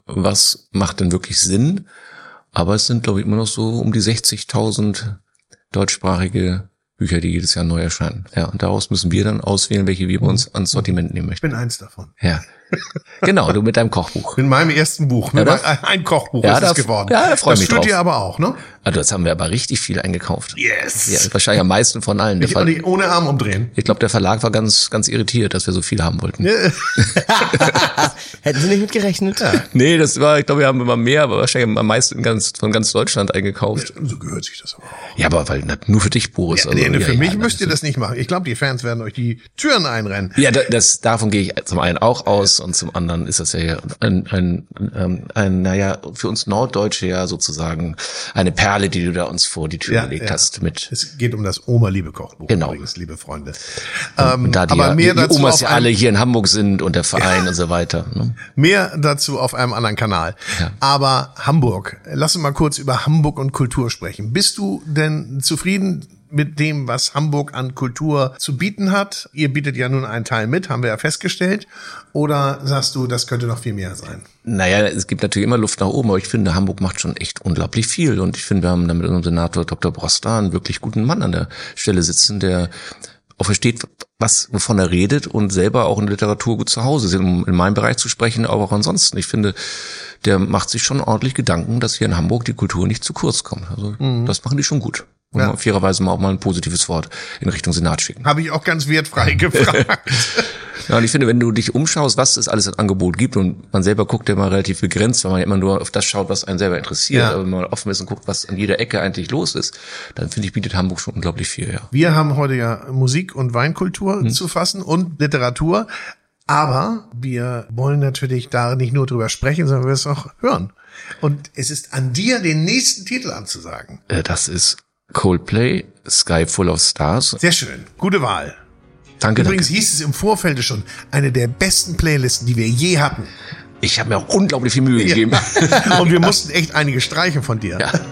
was macht denn wirklich Sinn. Aber es sind, glaube ich, immer noch so um die sechzigtausend deutschsprachige Bücher, die jedes Jahr neu erscheinen. Ja, und daraus müssen wir dann auswählen, welche wir bei uns ans Sortiment nehmen Ich möchten. bin eins davon. Ja. Genau, du mit deinem Kochbuch. Mit meinem ersten Buch. Mit Ja, meinem, ein Kochbuch ja, ist es da- geworden. ja, da freu ich das mich tut drauf. ihr aber auch, ne? Also das haben wir aber richtig viel eingekauft. Yes. Ja, wahrscheinlich am meisten von allen. Der Ich, Ver- und ich ohne Arm umdrehen. ich glaube, der Verlag war ganz, ganz irritiert, dass wir so viel haben wollten. Hätten Sie nicht mit gerechnet? Ja. Nee, das war, ich glaube, wir haben immer mehr, aber wahrscheinlich am meisten in ganz, von ganz Deutschland eingekauft. So gehört sich das aber auch. Ja, aber weil na, nur für dich, Boris. Ja, nee, also, für ja, mich ja, müsst ihr das nicht machen. Ich glaube, die Fans werden euch die Türen einrennen. Ja, da- das, davon gehe ich zum einen auch aus und zum anderen ist das ja ein, ein, ein, ein naja, für uns Norddeutsche ja sozusagen eine Perle, die du da uns vor die Tür Ja, gelegt ja. hast. Mit Es geht um das Oma-Liebe-Kochbuch Genau. übrigens, liebe Freunde. und Ähm, da die, aber ja, mehr die dazu Omas auf ja einem- alle hier in Hamburg sind und der Verein und so weiter. Ne? Mehr dazu auf einem anderen Kanal. Ja. Aber Hamburg, lass uns mal kurz über Hamburg und Kultur sprechen. Bist du denn zufrieden mit dem, was Hamburg an Kultur zu bieten hat? Ihr bietet ja nun einen Teil mit, haben wir ja festgestellt. Oder sagst du, das könnte noch viel mehr sein? Naja, es gibt natürlich immer Luft nach oben, aber ich finde, Hamburg macht schon echt unglaublich viel. Und ich finde, wir haben da mit unserem Senator Doktor Broster einen wirklich guten Mann an der Stelle sitzen, der auch versteht, was, wovon er redet und selber auch in der Literatur gut zu Hause ist, um in meinem Bereich zu sprechen, aber auch ansonsten. Ich finde, der macht sich schon ordentlich Gedanken, dass hier in Hamburg die Kultur nicht zu kurz kommt. Also das machen die schon gut. Und Ja. mal fairerweise mal auch mal ein positives Wort in Richtung Senat schicken. Habe ich auch ganz wertfrei gefragt. Ja, und ich finde, wenn du dich umschaust, was es alles an Angebot gibt und man selber guckt ja mal relativ begrenzt, weil man ja immer nur auf das schaut, was einen selber interessiert, Ja. aber wenn man offen ist und guckt, was an jeder Ecke eigentlich los ist, dann finde ich, bietet Hamburg schon unglaublich viel, ja. Wir haben heute ja Musik- und Weinkultur Hm. zu fassen und Literatur. Aber wir wollen natürlich da nicht nur drüber sprechen, sondern wir es auch hören. Und es ist an dir, den nächsten Titel anzusagen. Äh, Das ist Coldplay, Sky Full of Stars. Sehr schön. Gute Wahl. Danke, Übrigens danke. hieß es im Vorfeld schon, eine der besten Playlisten, die wir je hatten. Ich habe mir auch unglaublich viel Mühe gegeben. Und wir mussten echt einige streichen von dir. Ja.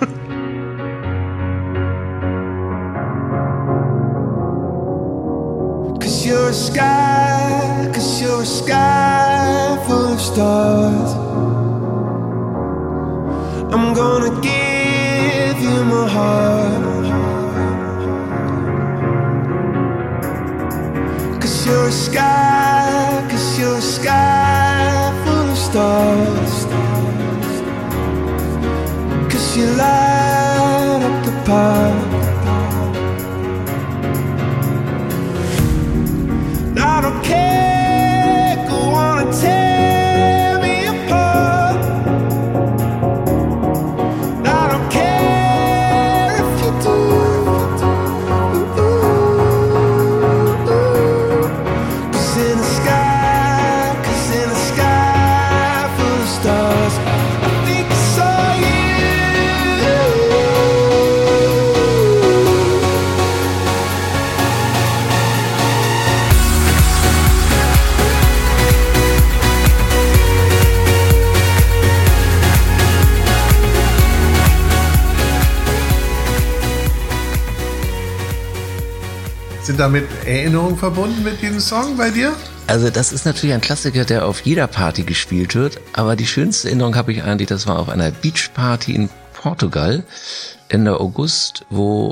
Cause you're a sky, cause you're a sky full of stars. I'm gonna give you my heart. Cause you're a sky, cause you're a sky full of stars. Cause you light up the park. I don't care, go on and tear me apart. I don't care if you do. Cause in the sky, cause in the sky full of stars, I think I saw you. Sind damit Erinnerungen verbunden mit diesem Song bei dir? Also das ist natürlich ein Klassiker, der auf jeder Party gespielt wird, aber die schönste Erinnerung habe ich eigentlich, das war auf einer Beachparty in Portugal Ende August, wo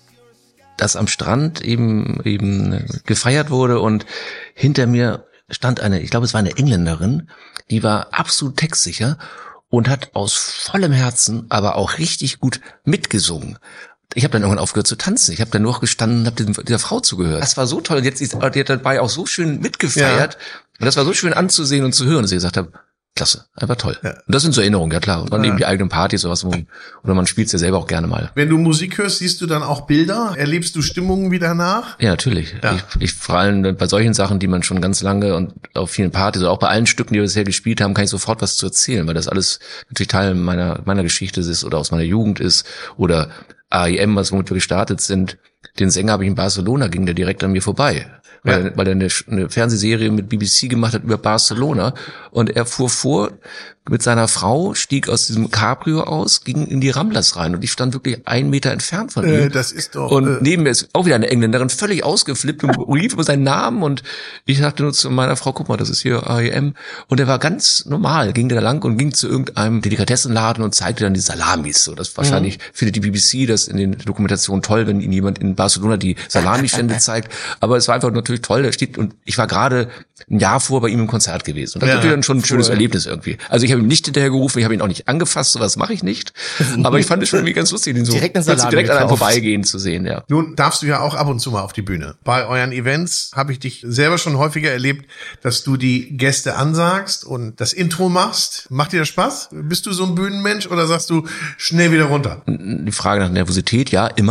das am Strand eben eben gefeiert wurde und hinter mir stand eine, ich glaube es war eine Engländerin, die war absolut textsicher und hat aus vollem Herzen, aber auch richtig gut mitgesungen. Ich habe dann irgendwann aufgehört zu tanzen. Ich habe dann nur noch gestanden und habe dieser Frau zugehört. Das war so toll. Und jetzt ist, die hat dabei auch so schön mitgefeiert. Und das war so schön anzusehen und zu hören, dass ich gesagt habe, klasse, einfach toll. Ja. Und das sind so Erinnerungen, ja klar. Und dann Ja. eben die eigenen Partys, sowas, wo, oder man spielt es ja selber auch gerne mal. Wenn du Musik hörst, siehst du dann auch Bilder? Erlebst du Stimmungen wieder nach? Ja, natürlich. Ja. Ich, ich vor allem bei solchen Sachen, die man schon ganz lange und auf vielen Partys, oder auch bei allen Stücken, die wir bisher gespielt haben, kann ich sofort was zu erzählen, weil das alles natürlich Teil meiner meiner Geschichte ist oder aus meiner Jugend ist oder A I M, was womit wir gestartet sind. Den Sänger habe ich in Barcelona, ging der direkt an mir vorbei. Weil, Ja. weil er eine, eine Fernsehserie mit B B C gemacht hat über Barcelona und er fuhr vor mit seiner Frau, stieg aus diesem Cabrio aus, ging in die Ramblers rein und ich stand wirklich einen Meter entfernt von Äh, ihm. das ist doch... Und äh, neben mir ist auch wieder eine Engländerin, völlig ausgeflippt und rief über seinen Namen und ich sagte nur zu meiner Frau, guck mal, das ist hier A E M. Und er war ganz normal, ging der da lang und ging zu irgendeinem Delikatessenladen und zeigte dann die Salamis. So, das wahrscheinlich findet die B B C das in den Dokumentationen toll, wenn ihnen jemand in Barcelona die Salami-Stände zeigt. Aber es war einfach natürlich toll, da steht, und ich war gerade ein Jahr vor bei ihm im Konzert gewesen. Und das Ja, ist natürlich dann schon ein schönes cool. Erlebnis irgendwie. Also ich habe ihm nicht hinterher gerufen, ich habe ihn auch nicht angefasst, sowas mache ich nicht. Aber ich fand es schon irgendwie ganz lustig, den so Direkt eine plötzlich Salami direkt an einem gekauft. vorbeigehen zu sehen, ja. Nun darfst du ja auch ab und zu mal auf die Bühne. Bei euren Events habe ich dich selber schon häufiger erlebt, dass du die Gäste ansagst und das Intro machst. Macht dir das Spaß? Bist du so ein Bühnenmensch oder sagst du schnell wieder runter? Die Frage nach Nervosität, ja, immer.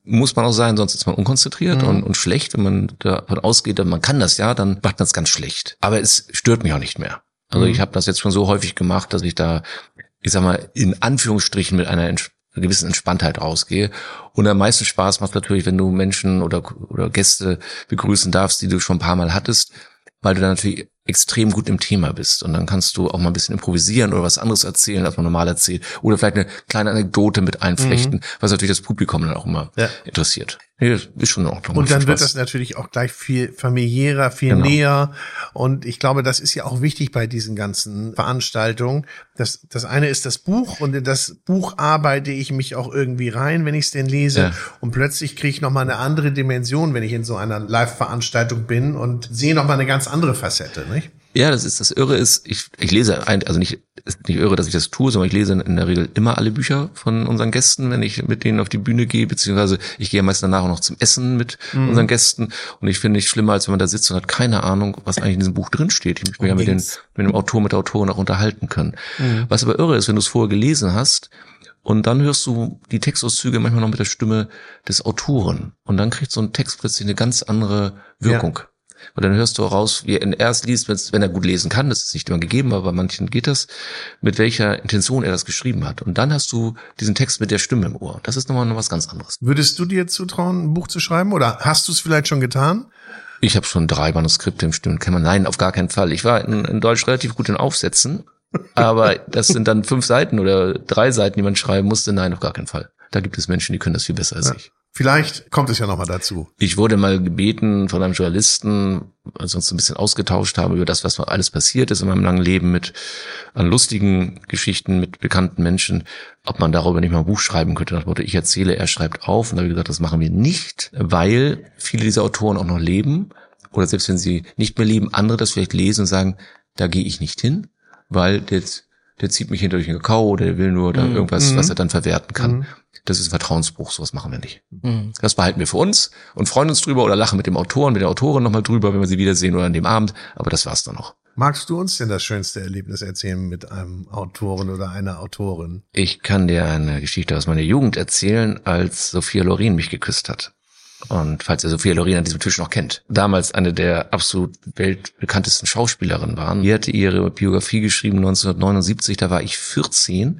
muss man auch sein, sonst ist man unkonzentriert Mhm. und, und schlecht. Wenn man davon ausgeht, man kann das ja, dann macht man es ganz schlecht. Aber es stört mich auch nicht mehr. Also Mhm. ich habe das jetzt schon so häufig gemacht, dass ich da, ich sag mal, in Anführungsstrichen mit einer ents- gewissen Entspanntheit rausgehe. Und am meisten Spaß macht natürlich, wenn du Menschen oder, oder Gäste begrüßen darfst, die du schon ein paar Mal hattest, weil du dann natürlich extrem gut im Thema bist. Und dann kannst du auch mal ein bisschen improvisieren oder was anderes erzählen, als man normal erzählt. Oder vielleicht eine kleine Anekdote mit einflechten, was natürlich das Publikum dann auch immer Ja. interessiert. Nee, das ist schon auch Und dann wird das natürlich auch gleich viel familiärer, viel Genau. näher. Und ich glaube, das ist ja auch wichtig bei diesen ganzen Veranstaltungen. Das, das eine ist das Buch und in das Buch arbeite ich mich auch irgendwie rein, wenn ich es denn lese. Ja. Und plötzlich kriege ich nochmal eine andere Dimension, wenn ich in so einer Live-Veranstaltung bin und sehe nochmal eine ganz andere Facette, nicht? Ja, das ist das Irre ist, ich, ich lese ein, also nicht, ist nicht irre, dass ich das tue, sondern ich lese in der Regel immer alle Bücher von unseren Gästen, wenn ich mit denen auf die Bühne gehe, beziehungsweise ich gehe meist danach auch noch zum Essen mit Mhm. unseren Gästen und ich finde nicht schlimmer, als wenn man da sitzt und hat keine Ahnung, was eigentlich in diesem Buch drin steht. Ich möchte mich ja mit, den, mit dem Autor, mit der Autorin auch unterhalten können. Mhm. Was aber irre ist, wenn du es vorher gelesen hast, und dann hörst du die Textauszüge manchmal noch mit der Stimme des Autoren. Und dann kriegt so ein Text plötzlich eine ganz andere Wirkung. Ja. Und dann hörst du raus, wie er erst liest, wenn er gut lesen kann, das ist nicht immer gegeben, aber bei manchen geht das, mit welcher Intention er das geschrieben hat. Und dann hast du diesen Text mit der Stimme im Ohr. Das ist nochmal noch was ganz anderes. Würdest du dir zutrauen, ein Buch zu schreiben? Oder hast du es vielleicht schon getan? Ich habe schon drei Manuskripte im Stimmenkämmer. Nein, auf gar keinen Fall. Ich war in, in Deutsch relativ gut in Aufsätzen, aber das sind dann fünf Seiten oder drei Seiten, die man schreiben musste. Nein, auf gar keinen Fall. Da gibt es Menschen, die können das viel besser als Ja. ich. Vielleicht kommt es ja nochmal dazu. Ich wurde mal gebeten von einem Journalisten, als wir uns ein bisschen ausgetauscht haben über das, was alles passiert ist in meinem langen Leben mit an lustigen Geschichten mit bekannten Menschen, ob man darüber nicht mal ein Buch schreiben könnte. Nach dem Motto, ich erzähle, er schreibt auf. Und da habe ich gesagt, das machen wir nicht, weil viele dieser Autoren auch noch leben oder selbst wenn sie nicht mehr leben, andere das vielleicht lesen und sagen, da gehe ich nicht hin, weil der, der zieht mich hinter durch den Kakao oder der will nur da Mhm. irgendwas, Mhm. was er dann verwerten kann. Mhm. Das ist ein Vertrauensbruch, sowas machen wir nicht. Mhm. Das behalten wir für uns und freuen uns drüber oder lachen mit dem Autoren, mit der Autorin nochmal drüber, wenn wir sie wiedersehen oder an dem Abend. Aber das war's dann noch. Magst du uns denn das schönste Erlebnis erzählen mit einem Autoren oder einer Autorin? Ich kann dir eine Geschichte aus meiner Jugend erzählen, als Sophia Loren mich geküsst hat. Und falls ihr Sophia Loren an diesem Tisch noch kennt. Damals eine der absolut weltbekanntesten Schauspielerinnen waren. Die hatte ihre Biografie geschrieben neunzehnhundertneunundsiebzig, da war ich vierzehn.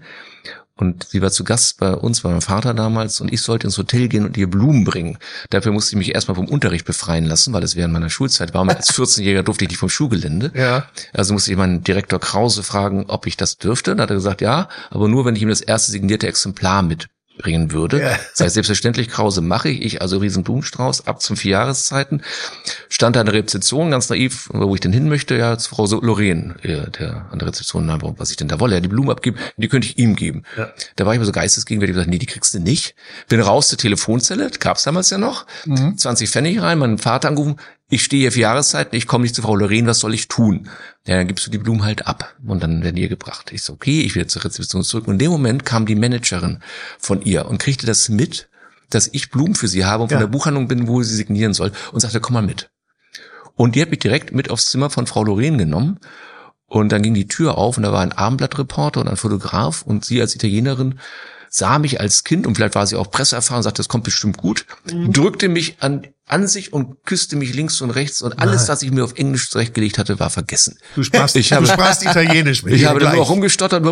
Und sie war zu Gast bei uns, bei meinem Vater damals, und ich sollte ins Hotel gehen und ihr Blumen bringen. Dafür musste ich mich erstmal vom Unterricht befreien lassen, weil es während meiner Schulzeit war. Als vierzehnjähriger durfte ich nicht vom Schulgelände. Ja. Also musste ich meinen Direktor Krause fragen, ob ich das dürfte. Da hat er gesagt, ja, aber nur, wenn ich ihm das erste signierte Exemplar mitbringen würde. Ja. Das heißt, selbstverständlich, Krause mache ich. Ich also riesen Blumenstrauß ab zum Vierjahreszeiten. Stand da an der Rezeption, ganz naiv, wo ich denn hin möchte, ja, zu Frau Loren, der an der Rezeption, na, was ich denn da wolle, ja, die Blumen abgeben, die könnte ich ihm geben. Ja. Da war ich mir so geistesgegenwärtig, gesagt, nee, die kriegst du nicht. Bin raus zur Telefonzelle, gab's damals ja noch, Mhm. zwanzig Pfennig rein, meinen Vater angerufen, ich stehe hier für Jahreszeiten, ich komme nicht zu Frau Loren, was soll ich tun? Ja, dann gibst du die Blumen halt ab und dann werden die ihr gebracht. Ich so, okay, ich will zur Rezeption zurück. Und in dem Moment kam die Managerin von ihr und kriegte das mit, dass ich Blumen für sie habe und von Ja. der Buchhandlung bin, wo sie signieren soll und sagte, komm mal mit. Und die hat mich direkt mit aufs Zimmer von Frau Loren genommen und dann ging die Tür auf und da war ein Abendblattreporter und ein Fotograf und sie als Italienerin sah mich als Kind und vielleicht war sie auch presseerfahren und sagte, das kommt bestimmt gut, Mhm. drückte mich an, an sich und küsste mich links und rechts und alles, Nein. was ich mir auf Englisch zurechtgelegt hatte, war vergessen. Du sprachst, Ich habe- du sprachst Italienisch mit Ich ihr habe dann gleich. nur rumgestottert,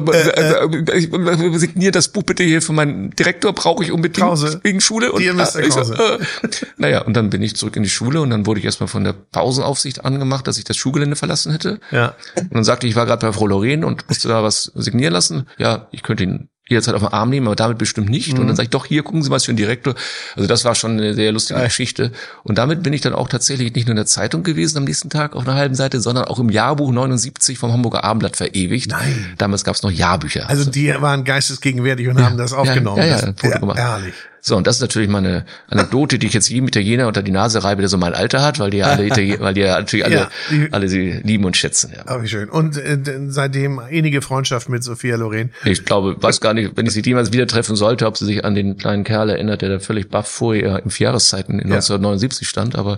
äh, signiert das Buch bitte hier für meinen Direktor, brauche ich unbedingt Krause. wegen Schule. Und Dear Mister äh, ich so, Krause. äh, naja, und dann bin ich zurück in die Schule und dann wurde ich erstmal von der Pausenaufsicht angemacht, dass ich das Schulgelände verlassen hätte. Ja. Und dann sagte ich, ich war gerade bei Frau Loren und musste da was signieren lassen. Ja, ich könnte ihn jederzeit auf den Arm nehmen, aber damit bestimmt nicht. Mhm. Und dann sage ich, doch, hier, gucken Sie mal, was für ein Direktor. Also das war schon eine sehr lustige Geil. Geschichte. Und damit bin ich dann auch tatsächlich nicht nur in der Zeitung gewesen am nächsten Tag auf einer halben Seite, sondern auch im Jahrbuch neunundsiebzig vom Hamburger Abendblatt verewigt. Nein. Damals gab es noch Jahrbücher. Also die waren geistesgegenwärtig und haben das aufgenommen. ja, ja, das ein Foto gemacht. Herrlich. So, und das ist natürlich meine Anekdote, die ich jetzt jedem Italiener unter die Nase reibe, der so mein Alter hat, weil die ja alle, Italien, weil die ja natürlich alle, Ja, die- alle sie lieben und schätzen. Ja. Aber wie schön. Und äh, d- seitdem innige Freundschaft mit Sophia Loren. Ich glaube, weiß gar nicht, wenn ich sie jemals wieder treffen sollte, ob sie sich an den kleinen Kerl erinnert, der da völlig baff vor ihr im Vierjahreszeiten in Ja. neunzehnhundertneunundsiebzig stand, aber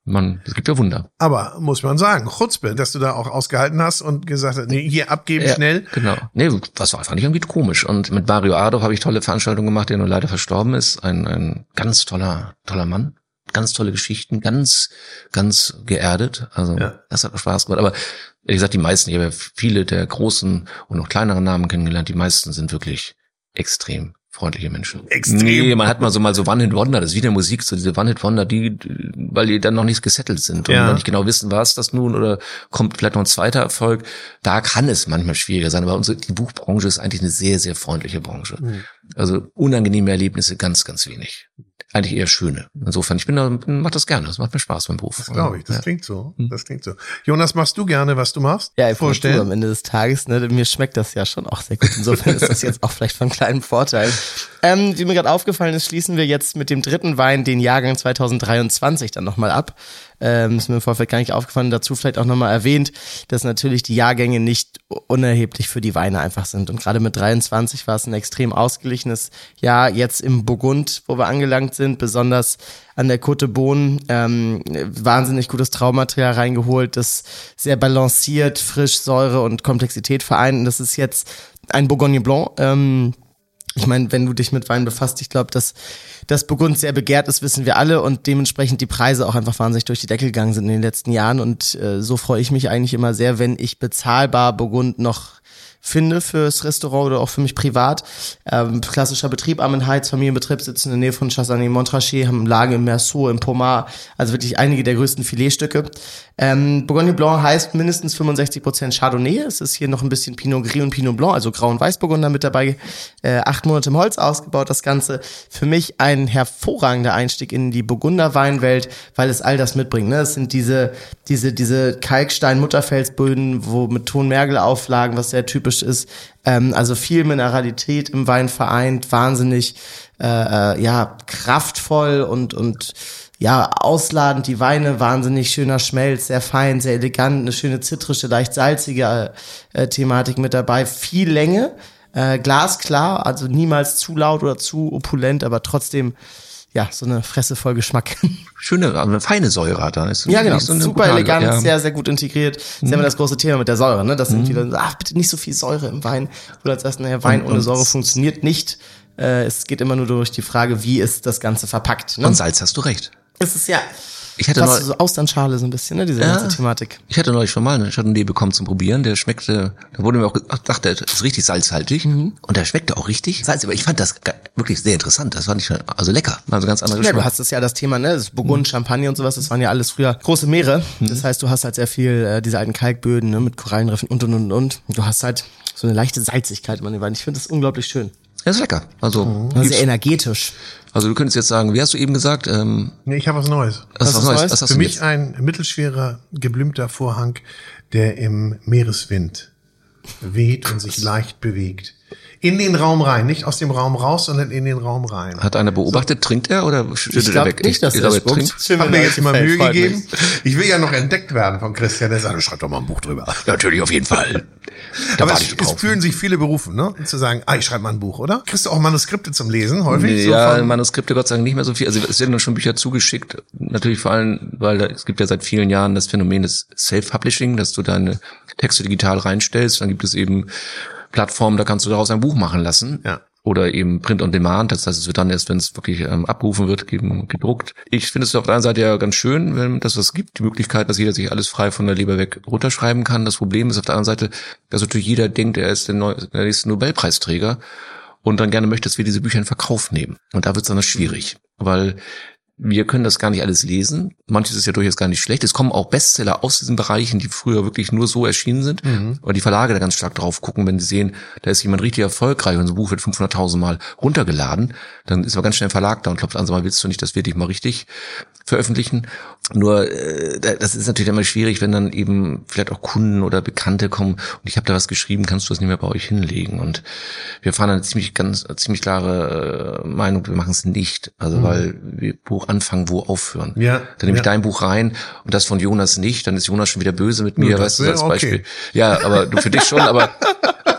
Man, es gibt ja Wunder. Aber muss man sagen, Chutzpe, dass du da auch ausgehalten hast und gesagt hast, nee, hier abgeben, Ja, schnell. Genau. Nee, das war einfach nicht irgendwie komisch. Und mit Mario Adolf habe ich tolle Veranstaltungen gemacht, der nur leider verstorben ist. Ein, ein ganz toller, toller Mann. Ganz tolle Geschichten, ganz, ganz geerdet. Also, Ja. das hat Spaß gemacht. Aber, wie gesagt, die meisten, ich habe ja viele der großen und noch kleineren Namen kennengelernt. Die meisten sind wirklich extrem freundliche Menschen. Extrem. Nee, man hat mal so mal so One-Hit-Wonder, das ist wie der Musik, so diese One-Hit-Wonder, die, weil die dann noch nicht gesettelt sind und Ja. noch nicht genau wissen, war es das nun oder kommt vielleicht noch ein zweiter Erfolg. Da kann es manchmal schwieriger sein, aber unsere, die Buchbranche ist eigentlich eine sehr, sehr freundliche Branche. Mhm. Also unangenehme Erlebnisse ganz, ganz wenig. Eigentlich eher schöne. Insofern, ich bin da, macht das gerne, das macht mir Spaß beim Beruf. Das glaube ich, das Ja. klingt so. Das klingt so. Jonas, machst du gerne, was du machst? Ja, ich vorstellen. am Ende des Tages, ne, mir schmeckt das ja schon auch sehr gut. Insofern ist das jetzt auch vielleicht von kleinem Vorteil. Ähm, wie mir gerade aufgefallen ist, schließen wir jetzt mit dem dritten Wein den Jahrgang zwanzig dreiundzwanzig dann nochmal ab. Ähm, ist mir im Vorfeld gar nicht aufgefallen. Dazu vielleicht auch nochmal erwähnt, dass natürlich die Jahrgänge nicht unerheblich für die Weine einfach sind. Und gerade mit dreiundzwanzig war es ein extrem ausgeglichenes Jahr. Jetzt im Burgund, wo wir angelangt sind, besonders an der Côte Beaune, ähm, wahnsinnig gutes Traumaterial reingeholt, das sehr balanciert, frisch, Säure und Komplexität vereint. Und das ist jetzt ein Bourgogne Blanc. Ähm, Ich meine, wenn du dich mit Wein befasst, ich glaube, dass das Burgund sehr begehrt ist, wissen wir alle und dementsprechend die Preise auch einfach wahnsinnig durch die Decke gegangen sind in den letzten Jahren und äh, so freue ich mich eigentlich immer sehr, wenn ich bezahlbar Burgund noch finde fürs Restaurant oder auch für mich privat. Ähm, klassischer Betrieb, Ammenheiz, Familienbetrieb, sitzen in der Nähe von Chassagne-Montrachet, haben Lagen im Merceau, im Pomar, also wirklich einige der größten Filetstücke. Ähm, Bourgogne Blanc heißt mindestens fünfundsechzig Prozent Chardonnay. Es ist hier noch ein bisschen Pinot Gris und Pinot Blanc, also Grau- und Weißburgunder mit dabei. Äh, acht Monate im Holz ausgebaut, das Ganze. Für mich ein hervorragender Einstieg in die Burgunder-Weinwelt, weil es all das mitbringt. Ne? Es sind diese, diese, diese Kalkstein-Mutterfelsböden, wo mit Tonmergel-Auflagen, was sehr typisch ist. Ähm, also viel Mineralität im Wein vereint, wahnsinnig äh, äh, ja kraftvoll und und ja ausladend die Weine, wahnsinnig schöner Schmelz, sehr fein, sehr elegant, eine schöne zitrische, leicht salzige äh, Thematik mit dabei, viel Länge, äh, glasklar, also niemals zu laut oder zu opulent, aber trotzdem ja so eine Fresse voll Geschmack. Schöne, also eine feine Säure hat da. Ist Ja, genau. nicht so eine Super brutale, elegant, ja. sehr, sehr gut integriert. Das ist ja immer das große Thema mit der Säure, ne? Das sind viele, ach, bitte nicht so viel Säure im Wein. Oder als erst, naja, Wein Und- ohne und- Säure funktioniert nicht. Äh, es geht immer nur durch die Frage, wie ist das Ganze verpackt, ne? Und Salz, hast du recht. Es ist ja, Ich hatte fast neu, so Austernschale so ein bisschen, ne? Diese Ja. ganze Thematik. ich hatte neulich schon mal einen Chardonnay bekommen zum Probieren, der schmeckte, da wurde mir auch gedacht, der ist richtig salzhaltig und der schmeckte auch richtig salzig, aber ich fand das ge- wirklich sehr interessant, das fand ich schon, also lecker, also ganz andere Ja, du Geschmack. hast das ja das Thema, ne? Das Burgund, Champagner und sowas, das waren ja alles früher große Meere. Das heißt, du hast halt sehr viel äh, diese alten Kalkböden, ne? Mit Korallenriffen und und und und. Du hast halt so eine leichte Salzigkeit in den Wein. Ich finde das unglaublich schön. Ja, ist lecker, also, Sehr gibt's- energetisch. also du könntest jetzt sagen, wie hast du eben gesagt, ähm, Nee, ich habe was Neues. was, ist was Neues, Neues? was hast Für du mich jetzt? ein mittelschwerer, geblümter Vorhang, der im Meereswind weht und sich leicht bewegt. In den Raum rein, nicht aus dem Raum raus, sondern in den Raum rein. Hat einer beobachtet, trinkt er oder schüttet Ich er glaube weg? nicht, dass ich er glaube, spuckt. trinkt. Ich habe mir jetzt immer Mühe Freut mich. gegeben. Ich will ja noch entdeckt werden von Christian, der sagt, schreib doch mal ein Buch drüber. Natürlich, auf jeden Fall. Da Aber warte es, ich es drauf. fühlen sich viele berufen, ne? Zu sagen, ah, ich schreibe mal ein Buch, oder? Kriegst du auch Manuskripte zum Lesen häufig? So Ja, von- Manuskripte Gott sei Dank nicht mehr so viel. Also es werden dann schon Bücher zugeschickt. Natürlich vor allem, weil da, es gibt ja seit vielen Jahren das Phänomen des Self-Publishing, dass du deine Texte digital reinstellst. Dann gibt es eben Plattformen, da kannst du daraus ein Buch machen lassen. Ja. Oder eben Print on Demand, das heißt, es wird dann erst, wenn es wirklich ähm, abgerufen wird, eben gedruckt. Ich finde es auf der einen Seite ja ganz schön, wenn das was gibt, die Möglichkeit, dass jeder sich alles frei von der Leber weg runterschreiben kann. Das Problem ist auf der anderen Seite, dass natürlich jeder denkt, er ist der, neu, der nächste Nobelpreisträger und dann gerne möchte, dass wir diese Bücher in Verkauf nehmen. Und da wird es dann schwierig, weil wir können das gar nicht alles lesen. Manches ist ja durchaus gar nicht schlecht. Es kommen auch Bestseller aus diesen Bereichen, die früher wirklich nur so erschienen sind. Mhm. Aber die Verlage da ganz stark drauf gucken, wenn sie sehen, da ist jemand richtig erfolgreich und so ein Buch wird fünfhunderttausend Mal runtergeladen, dann ist aber ganz schnell ein Verlag da und klopft an, sag mal, willst du nicht, dass wir dich mal richtig veröffentlichen? Nur, äh, das ist natürlich immer schwierig, wenn dann eben vielleicht auch Kunden oder Bekannte kommen und ich habe da was geschrieben, kannst du das nicht mehr bei euch hinlegen? Und wir fahren eine ziemlich ganz ziemlich klare äh, Meinung, wir machen es nicht. Also, weil wir Buch anfangen, wo aufhören. Ja, Dann nehme ich ja. dein Buch rein und das von Jonas nicht, dann ist Jonas schon wieder böse mit mir, Ja, das weißt du, wäre als okay. Beispiel. Ja, aber du für dich schon, aber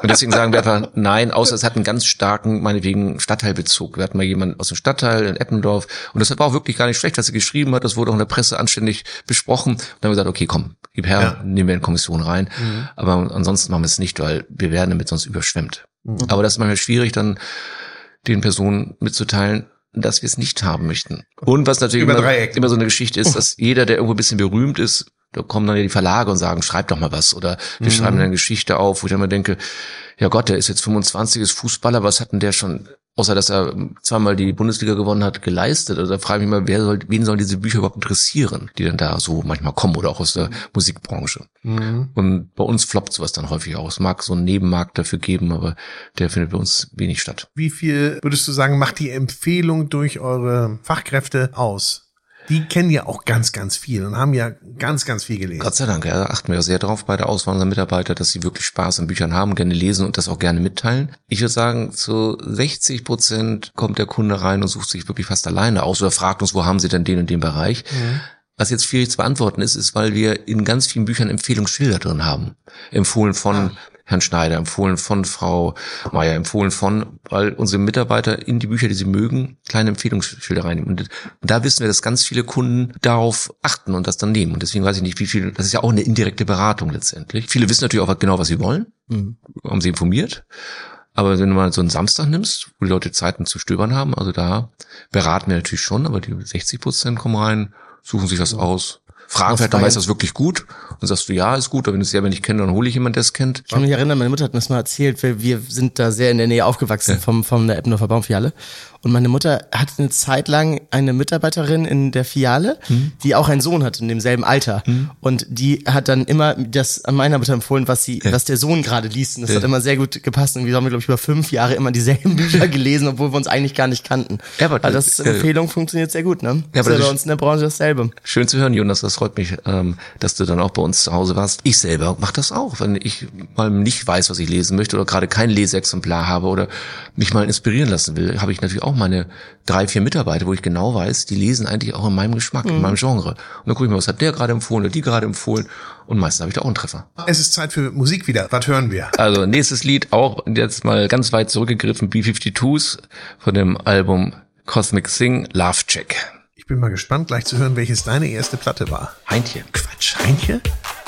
Und deswegen sagen wir einfach nein, außer es hat einen ganz starken, meinetwegen, Stadtteilbezug. Wir hatten mal jemanden aus dem Stadtteil in Eppendorf und das war auch wirklich gar nicht schlecht, was er geschrieben hat. Das wurde auch in der Presse anständig besprochen. Und dann haben wir gesagt, okay, komm, gib her, ja. nehmen wir in die Kommission rein. Mhm. Aber ansonsten machen wir es nicht, weil wir werden damit sonst überschwemmt. Mhm. Aber das ist manchmal schwierig, dann den Personen mitzuteilen, dass wir es nicht haben möchten. Und was natürlich immer, immer so eine Geschichte ist, dass jeder, der irgendwo ein bisschen berühmt ist, da kommen dann ja die Verlage und sagen, schreib doch mal was. Oder wir mhm. schreiben eine Geschichte auf, wo ich dann mal denke, ja Gott, der ist jetzt fünfundzwanzig, ist Fußballer, was hat denn der schon, außer dass er zweimal die Bundesliga gewonnen hat, geleistet? Also da frage ich mich mal, wer soll, wen sollen diese Bücher überhaupt interessieren, die dann da so manchmal kommen oder auch aus der Musikbranche. Mhm. Und bei uns floppt sowas dann häufig aus. Mag so einen Nebenmarkt dafür geben, aber der findet bei uns wenig statt. Wie viel, würdest du sagen, macht die Empfehlung durch eure Fachkräfte aus? Die kennen ja auch ganz, ganz viel und haben ja ganz, ganz viel gelesen. Gott sei Dank, ja, da achten wir ja sehr drauf bei der Auswahl unserer Mitarbeiter, dass sie wirklich Spaß an Büchern haben, gerne lesen und das auch gerne mitteilen. Ich würde sagen, zu sechzig Prozent kommt der Kunde rein und sucht sich wirklich fast alleine aus oder fragt uns, wo haben sie denn den und den Bereich. Mhm. Was jetzt schwierig zu beantworten ist, ist, weil wir in ganz vielen Büchern Empfehlungsschilder drin haben. Empfohlen von ah. Herrn Schneider, empfohlen von Frau Meier, empfohlen von, weil unsere Mitarbeiter in die Bücher, die sie mögen, kleine Empfehlungsschilder reinnehmen. Und da wissen wir, dass ganz viele Kunden darauf achten und das dann nehmen. Und deswegen weiß ich nicht, wie viel, das ist ja auch eine indirekte Beratung letztendlich. Viele wissen natürlich auch genau, was sie wollen, mhm. haben sie informiert. Aber wenn du mal so einen Samstag nimmst, wo die Leute Zeiten zu stöbern haben, also da beraten wir natürlich schon, aber die sechzig Prozent kommen rein, suchen sich was mhm. aus. Fragen vielleicht, dann weißt du das wirklich gut. Und sagst du, ja, ist gut, aber wenn du es selber nicht kennst, dann hole ich jemanden, der es kennt. Ich kann mich erinnern, meine Mutter hat mir das mal erzählt, weil wir sind da sehr in der Nähe aufgewachsen ja. vom, vom der Eppendorfer Baumfiliale. Und meine Mutter hatte eine Zeit lang eine Mitarbeiterin in der Filiale, mhm. die auch einen Sohn hatte in demselben Alter. Mhm. Und die hat dann immer das an meiner Mutter empfohlen, was sie, ja. was der Sohn gerade liest. Und das ja. hat immer sehr gut gepasst. Und wir haben, glaube ich, über fünf Jahre immer dieselben Bücher gelesen, obwohl wir uns eigentlich gar nicht kannten. Ja, aber also das äh, Empfehlung funktioniert sehr gut, ne? Ja, aber das ist ja bei uns in der Branche dasselbe. Schön zu hören, Jonas, das freut mich, ähm, dass du dann auch bei uns zu Hause warst. Ich selber mache das auch, wenn ich mal nicht weiß, was ich lesen möchte oder gerade kein Leseexemplar habe oder mich mal inspirieren lassen will, habe ich natürlich auch meine drei, vier Mitarbeiter, wo ich genau weiß, die lesen eigentlich auch in meinem Geschmack, mhm. in meinem Genre. Und dann gucke ich mir, was hat der gerade empfohlen oder die gerade empfohlen und meistens habe ich da auch einen Treffer. Es ist Zeit für Musik wieder. Was hören wir? Also nächstes Lied auch jetzt mal ganz weit zurückgegriffen, B fünfundfünfzig von dem Album Cosmic Sing, Love Check. Ich bin mal gespannt, gleich zu hören, welches deine erste Platte war. Heintje. Quatsch, Heintje?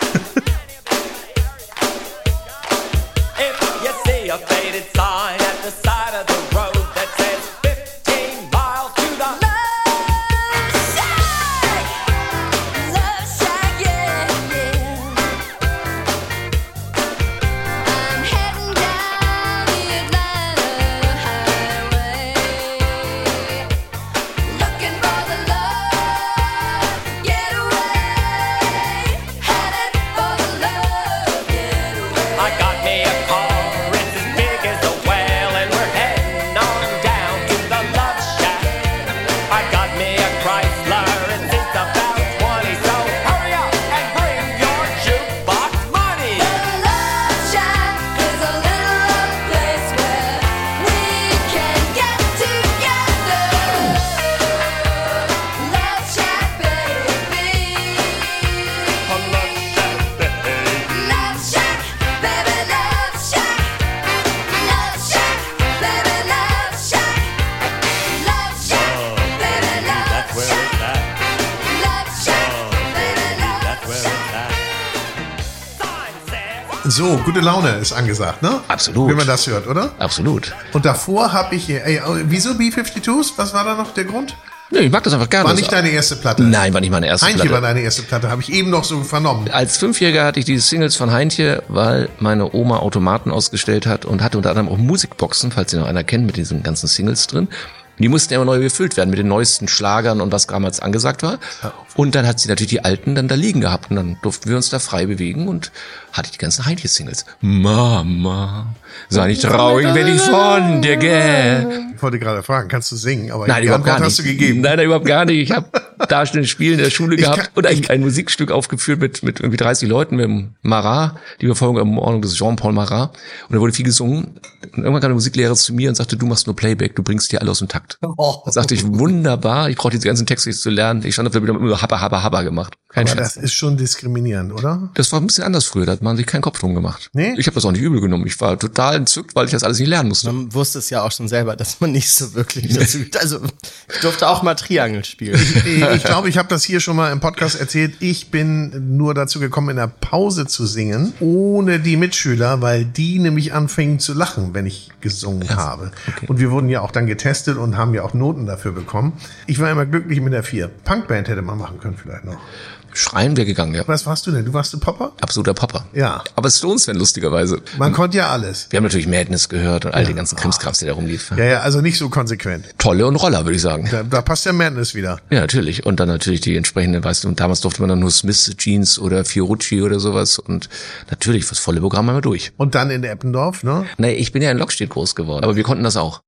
So, gute Laune ist angesagt, ne? Absolut. Wenn man das hört, oder? Absolut. Und davor habe ich, ey, wieso B fünfundfünfzig? Was war da noch der Grund? Nee, ich mag das einfach gerne. War nicht deine erste Platte? Nein, war nicht meine erste Heintje Platte. Heintje war deine erste Platte, habe ich eben noch so vernommen. Als Fünfjähriger hatte ich die Singles von Heintje, weil meine Oma Automaten ausgestellt hat und hatte unter anderem auch Musikboxen, falls Sie noch einer kennt, mit diesen ganzen Singles drin. Die mussten immer neu gefüllt werden mit den neuesten Schlagern und was damals angesagt war. Und dann hat sie natürlich die alten dann da liegen gehabt und dann durften wir uns da frei bewegen und hatte ich die ganzen Heintje-Singles. Mama, sei nicht traurig, wenn ich von dir gehe. Ich wollte gerade fragen, kannst du singen? Aber nein, die überhaupt Antwort gar nicht. Hast du gegeben. Nein, nein, überhaupt gar nicht. Ich habe darstellendes Spiel in der Schule Ich gehabt kann- und ein, ich- ein Musikstück aufgeführt mit mit irgendwie dreißig Leuten, mit dem Marat, die Verfolgung im Ordnung des Jean-Paul Marat. Und da wurde viel gesungen. Und irgendwann kam der Musiklehrer zu mir und sagte, du machst nur Playback, du bringst die alle aus dem Takt. Oh. Da sagte ich, wunderbar, ich brauche diese ganzen Texte nicht zu lernen. Ich stand auf der Bühne und immer Habba, Habba, Habba gemacht. Kein Aber Scherz. das ist schon diskriminierend, oder? Das war ein bisschen anders früher, da hat man sich keinen Kopf drum gemacht. Nee? Ich habe das auch nicht übel genommen. Ich war total entzückt, weil ich das alles nicht lernen musste. Man wusste es ja auch schon selber, dass man nicht so wirklich dazu, also ich durfte auch mal Triangel spielen. Ich glaube, ich habe das hier schon mal im Podcast erzählt. Ich bin nur dazu gekommen, in der Pause zu singen, ohne die Mitschüler, weil die nämlich anfingen zu lachen, wenn ich gesungen habe. okay. Und wir wurden ja auch dann getestet und haben ja auch Noten dafür bekommen. Ich war immer glücklich mit der vier. Punkband hätte man machen können vielleicht noch. Schreien wäre gegangen, ja. Was warst du denn? Du warst ein Popper? Absoluter Popper. Ja. Aber Stones wären lustigerweise. Man konnte ja alles. Wir haben natürlich Madness gehört und all die ganzen Krimskrams, die da rumlief. Ja, ja, also nicht so konsequent. Tolle und Roller, würde ich sagen. Da, da passt ja Madness wieder. Ja, natürlich. Und dann natürlich die entsprechenden, weißt du, und damals durfte man dann nur Smith Jeans oder Fiorucci oder sowas. Und natürlich, das volle Programm haben wir durch. Und dann in Eppendorf, ne? Nee, ich bin ja in Lockstedt groß geworden, aber wir konnten das auch.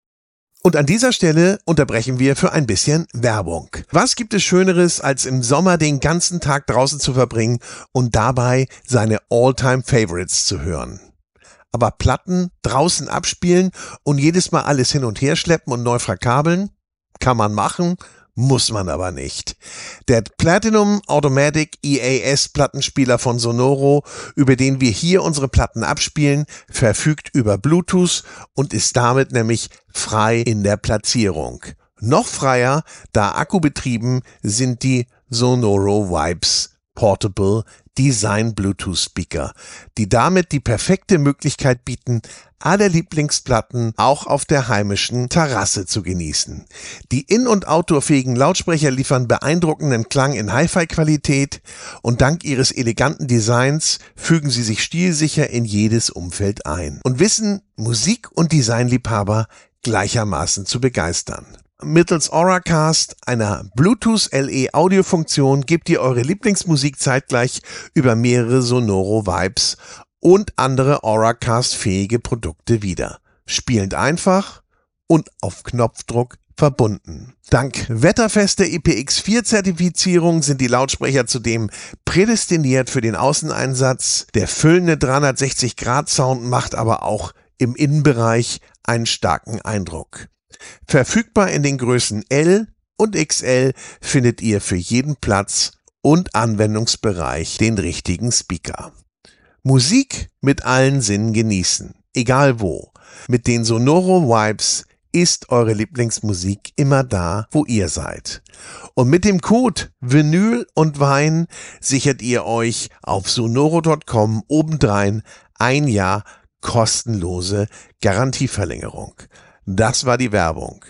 Und an dieser Stelle unterbrechen wir für ein bisschen Werbung. Was gibt es Schöneres, als im Sommer den ganzen Tag draußen zu verbringen und dabei seine All-Time-Favorites zu hören? Aber Platten draußen abspielen und jedes Mal alles hin und her schleppen und neu verkabeln? Kann man machen, muss man aber nicht. Der Platinum Automatic E A S Plattenspieler von Sonoro, über den wir hier unsere Platten abspielen, verfügt über Bluetooth und ist damit nämlich frei in der Platzierung. Noch freier, da akkubetrieben, sind die Sonoro Vibes Portable Design Bluetooth Speaker, die damit die perfekte Möglichkeit bieten, alle Lieblingsplatten auch auf der heimischen Terrasse zu genießen. Die in- und outdoorfähigen Lautsprecher liefern beeindruckenden Klang in Hi-Fi-Qualität und dank ihres eleganten Designs fügen sie sich stilsicher in jedes Umfeld ein und wissen Musik- und Designliebhaber gleichermaßen zu begeistern. Mittels Auracast, einer Bluetooth-L E-Audiofunktion, gebt ihr eure Lieblingsmusik zeitgleich über mehrere Sonoro Vibes und andere Auracast-fähige Produkte wieder. Spielend einfach und auf Knopfdruck verbunden. Dank wetterfester I P X vier Zertifizierung sind die Lautsprecher zudem prädestiniert für den Außeneinsatz. Der füllende dreihundertsechzig Grad Sound macht aber auch im Innenbereich einen starken Eindruck. Verfügbar in den Größen L und X L findet ihr für jeden Platz und Anwendungsbereich den richtigen Speaker. Musik mit allen Sinnen genießen, egal wo. Mit den Sonoro Vibes ist eure Lieblingsmusik immer da, wo ihr seid. Und mit dem Code Vinyl und Wein sichert ihr euch auf sonoro Punkt com obendrein ein Jahr kostenlose Garantieverlängerung. Das war die Werbung.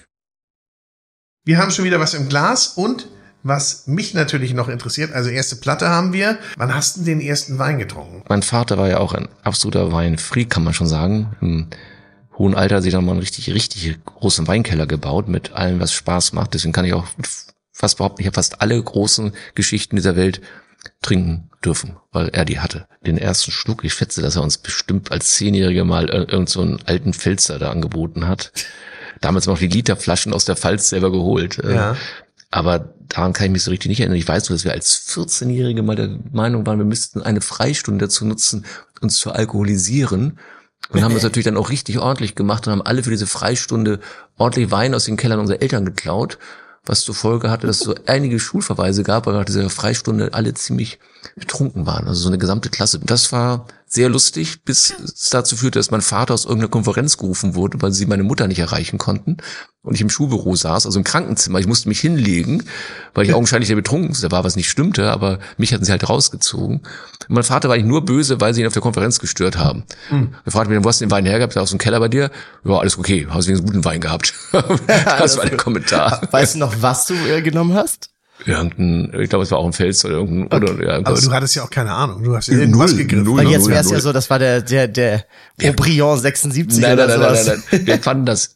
Wir haben schon wieder was im Glas und was mich natürlich noch interessiert, also erste Platte haben wir. Wann hast du den ersten Wein getrunken? Mein Vater war ja auch ein absoluter Weinfreak, kann man schon sagen. Im hohen Alter hat sich dann mal einen richtig, richtig großen Weinkeller gebaut mit allem, was Spaß macht. Deswegen kann ich auch fast behaupten, ich habe fast alle großen Geschichten dieser Welt trinken dürfen, weil er die hatte. Den ersten Schluck, ich schätze, dass er uns bestimmt als Zehnjähriger mal irgend so einen alten Pfälzer da angeboten hat. Damals noch die Literflaschen aus der Pfalz selber geholt. Ja. Aber daran kann ich mich so richtig nicht erinnern. Ich weiß nur, dass wir als vierzehnjährige mal der Meinung waren, wir müssten eine Freistunde dazu nutzen, uns zu alkoholisieren. Und haben das natürlich dann auch richtig ordentlich gemacht und haben alle für diese Freistunde ordentlich Wein aus den Kellern unserer Eltern geklaut, was zur Folge hatte, dass es so einige Schulverweise gab, weil nach dieser Freistunde alle ziemlich betrunken waren. Also so eine gesamte Klasse. Das war sehr lustig, bis es dazu führte, dass mein Vater aus irgendeiner Konferenz gerufen wurde, weil sie meine Mutter nicht erreichen konnten und ich im Schulbüro saß, also im Krankenzimmer. Ich musste mich hinlegen, weil ich augenscheinlich der Betrunkenste war, was nicht stimmte, aber mich hatten sie halt rausgezogen. Und mein Vater war eigentlich nur böse, weil sie ihn auf der Konferenz gestört haben. Mhm. Er fragte mich, wo hast du den Wein hergehabt? Aus dem Keller bei dir? Ja, alles okay, hast wenigstens guten Wein gehabt. Das war der Kommentar. Weißt du noch, was du äh, genommen hast? Irgendein, ich glaube, es war auch ein Fels oder irgendein, Okay. oder, ja, Aber du hattest ja auch keine Ahnung. Du hast ja irgendwas Null, gegriffen. null. Weil jetzt null, wäre es ja null. so, das war der der der Aubryon sechsundsiebzig Nein, oder nein, nein, sowas. nein, nein. Wir fanden das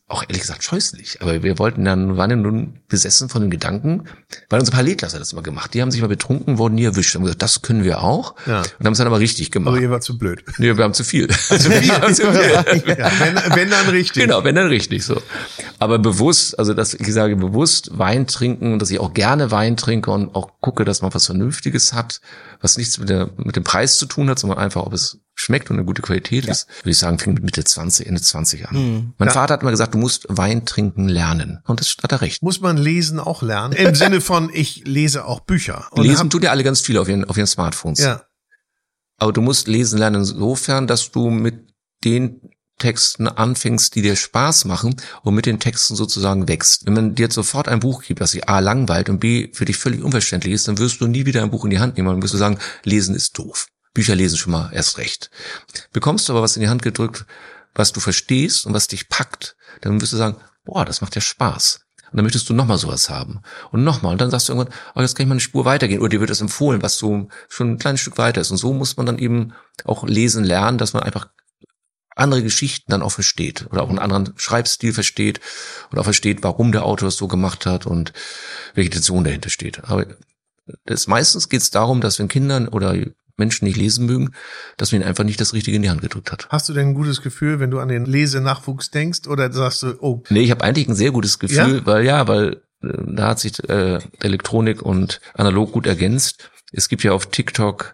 auch ehrlich gesagt scheußlich. Aber wir wollten dann, waren ja nun besessen von dem Gedanken, weil unsere Parallelklasse das immer gemacht. Die haben sich mal betrunken, wurden nie erwischt. Haben gesagt, das können wir auch. Ja. Und haben es dann aber richtig gemacht. Aber ihr war zu blöd. Nee, wir haben zu viel. Zu viel? zu viel. Ja, wenn, wenn dann richtig. Genau, wenn dann richtig, so. Aber bewusst, also dass ich sage, bewusst Wein trinken, dass ich auch gerne Wein trinke und auch gucke, dass man was Vernünftiges hat, was nichts mit der, mit dem Preis zu tun hat, sondern einfach, ob es schmeckt und eine gute Qualität ja. ist, würde ich sagen, fing mit Mitte zwanzig, Ende zwanzig an. Mhm. Mein ja. Vater hat immer gesagt, du musst Wein trinken lernen. Und das hat er recht. Muss man lesen auch lernen? Im Sinne von, ich lese auch Bücher. Und lesen hab, tun ja alle ganz viel auf ihren, auf ihren Smartphones. Ja. Aber du musst lesen lernen insofern, dass du mit den Texten anfängst, die dir Spaß machen und mit den Texten sozusagen wächst. Wenn man dir jetzt sofort ein Buch gibt, das sich A langweilt und B für dich völlig unverständlich ist, dann wirst du nie wieder ein Buch in die Hand nehmen und wirst du sagen, lesen ist doof. Bücher lesen schon mal erst recht. Bekommst du aber was in die Hand gedrückt, was du verstehst und was dich packt, dann wirst du sagen, boah, das macht ja Spaß. Und dann möchtest du nochmal sowas haben. Und nochmal. Und dann sagst du irgendwann, oh, jetzt kann ich mal eine Spur weitergehen. Oder dir wird das empfohlen, was so schon ein kleines Stück weiter ist. Und so muss man dann eben auch lesen lernen, dass man einfach andere Geschichten dann auch versteht. Oder auch einen anderen Schreibstil versteht. Und auch versteht, warum der Autor es so gemacht hat und welche Intention dahinter steht. Aber das, meistens geht es darum, dass wenn Kindern oder Menschen nicht lesen mögen, dass man ihnen einfach nicht das Richtige in die Hand gedrückt hat. Hast du denn ein gutes Gefühl, wenn du an den Lesenachwuchs denkst, oder sagst du, oh? Nee, ich habe eigentlich ein sehr gutes Gefühl, ja? weil ja, weil äh, da hat sich äh, Elektronik und Analog gut ergänzt. Es gibt ja auf TikTok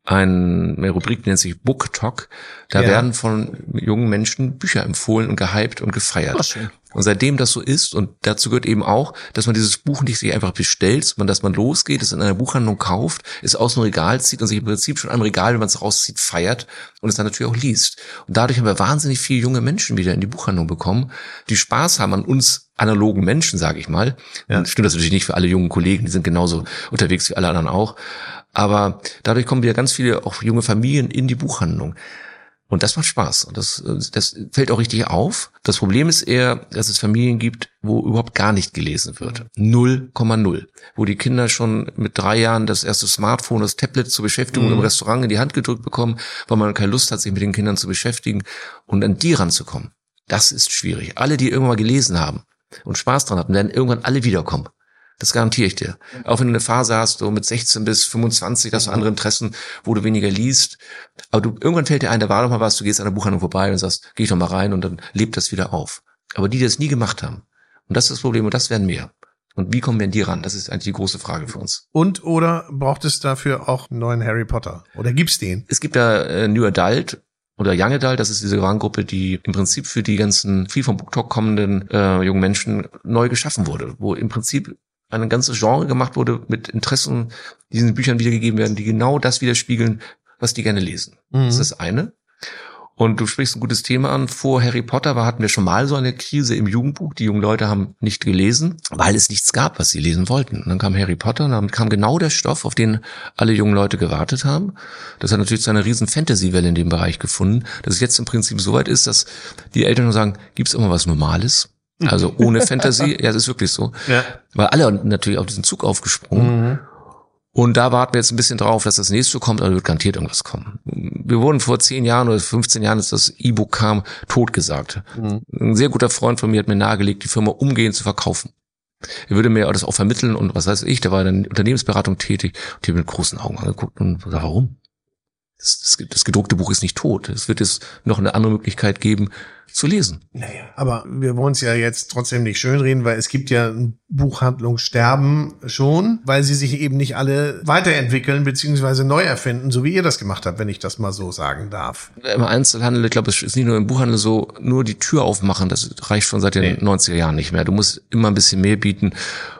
eine Rubrik, die nennt sich Book Talk. Da ja. werden von jungen Menschen Bücher empfohlen und gehypt und gefeiert. Ach, schön. Und seitdem das so ist, und dazu gehört eben auch, dass man dieses Buch nicht sich einfach bestellt, sondern dass man losgeht, es in einer Buchhandlung kauft, es aus dem Regal zieht und sich im Prinzip schon am Regal, wenn man es rauszieht, feiert und es dann natürlich auch liest. Und dadurch haben wir wahnsinnig viele junge Menschen wieder in die Buchhandlung bekommen, die Spaß haben an uns analogen Menschen, sage ich mal. Ja. Stimmt das natürlich nicht für alle jungen Kollegen, die sind genauso unterwegs wie alle anderen auch. Aber dadurch kommen wieder ganz viele, auch junge Familien in die Buchhandlung. Und das macht Spaß. Und das, das fällt auch richtig auf. Das Problem ist eher, dass es Familien gibt, wo überhaupt gar nicht gelesen wird. null Komma null. Wo die Kinder schon mit drei Jahren das erste Smartphone, das Tablet zur Beschäftigung mhm. im Restaurant in die Hand gedrückt bekommen, weil man keine Lust hat, sich mit den Kindern zu beschäftigen und an die ranzukommen. Das ist schwierig. Alle, die irgendwann mal gelesen haben und Spaß dran hatten, werden irgendwann alle wiederkommen. Das garantiere ich dir. Auch wenn du eine Phase hast, so mit sechzehn bis fünfundzwanzig, dass du andere Interessen, wo du weniger liest. Aber du, irgendwann fällt dir ein, da war doch mal was, du gehst an der Buchhandlung vorbei und sagst, geh ich doch mal rein, und dann lebt das wieder auf. Aber die, die das nie gemacht haben. Und das ist das Problem, und das werden mehr. Und wie kommen wir an die ran? Das ist eigentlich die große Frage für uns. Und oder braucht es dafür auch einen neuen Harry Potter? Oder gibt's den? Es gibt ja äh, New Adult oder Young Adult, das ist diese Warengruppe, die im Prinzip für die ganzen viel vom BookTalk kommenden äh, jungen Menschen neu geschaffen wurde. Wo im Prinzip ein ganzes Genre gemacht wurde mit Interessen, die diesen Büchern wiedergegeben werden, die genau das widerspiegeln, was die gerne lesen. Mhm. Das ist das eine. Und du sprichst ein gutes Thema an. Vor Harry Potter war, hatten wir schon mal so eine Krise im Jugendbuch. Die jungen Leute haben nicht gelesen, weil es nichts gab, was sie lesen wollten. Und dann kam Harry Potter und dann kam genau der Stoff, auf den alle jungen Leute gewartet haben. Das hat natürlich zu einer riesen Fantasy-Welle in dem Bereich gefunden, dass es jetzt im Prinzip so weit ist, dass die Eltern nur sagen, gibt's immer was Normales? Also ohne Fantasy, ja, es ist wirklich so. Ja. Weil alle natürlich auf diesen Zug aufgesprungen. Mhm. Und da warten wir jetzt ein bisschen drauf, dass das nächste kommt, aber wird garantiert irgendwas kommen. Wir wurden vor zehn Jahren oder fünfzehn Jahren, als das E-Book kam, totgesagt. Mhm. Ein sehr guter Freund von mir hat mir nahegelegt, die Firma umgehend zu verkaufen. Er würde mir das auch vermitteln und was weiß ich, der war in der Unternehmensberatung tätig und die haben mit großen Augen angeguckt und gesagt, warum? Das, das, das gedruckte Buch ist nicht tot. Es wird jetzt noch eine andere Möglichkeit geben, zu lesen. Naja, aber wir wollen es ja jetzt trotzdem nicht schönreden, weil es gibt ja ein Buchhandlungssterben schon, weil sie sich eben nicht alle weiterentwickeln beziehungsweise neu erfinden, so wie ihr das gemacht habt, wenn ich das mal so sagen darf. Im Einzelhandel, ich glaube, es ist nicht nur im Buchhandel so, nur die Tür aufmachen, das reicht schon seit den nee. neunziger Jahren nicht mehr. Du musst immer ein bisschen mehr bieten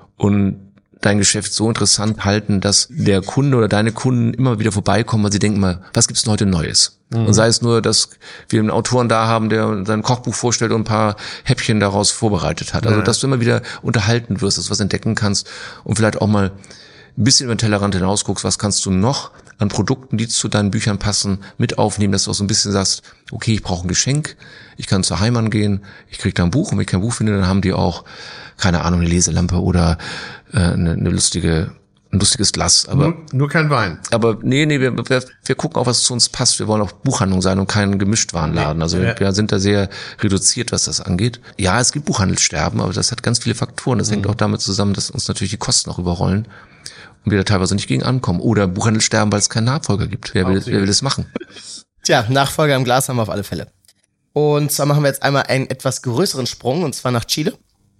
und dein Geschäft so interessant halten, dass der Kunde oder deine Kunden immer wieder vorbeikommen, weil sie denken mal, was gibt's denn heute Neues? Mhm. Und sei es nur, dass wir einen Autoren da haben, der sein Kochbuch vorstellt und ein paar Häppchen daraus vorbereitet hat. Also, ja. dass du immer wieder unterhalten wirst, dass du was entdecken kannst und vielleicht auch mal ein bisschen über den Tellerrand hinaus guckst, was kannst du noch an Produkten, die zu deinen Büchern passen, mit aufnehmen, dass du auch so ein bisschen sagst, okay, ich brauche ein Geschenk, ich kann zur Heimann gehen, ich krieg da ein Buch und wenn ich kein Buch finde, dann haben die auch, keine Ahnung, eine Leselampe oder äh, eine, eine lustige ein lustiges Glas. Aber nur, nur kein Wein. Aber nee, nee, wir, wir, wir gucken auch, was zu uns passt. Wir wollen auch Buchhandlung sein und kein Gemischtwarenladen. Also Ja. wir sind da sehr reduziert, was das angeht. Ja, es gibt Buchhandelssterben, aber das hat ganz viele Faktoren. Das hängt auch damit zusammen, dass uns natürlich die Kosten auch überrollen und wir da teilweise nicht gegen ankommen. Oder Buchhandelssterben, weil es keinen Nachfolger gibt. Wer will, wer will das machen? Tja, Nachfolger im Glas haben wir auf alle Fälle. Und zwar machen wir jetzt einmal einen etwas größeren Sprung, und zwar nach Chile.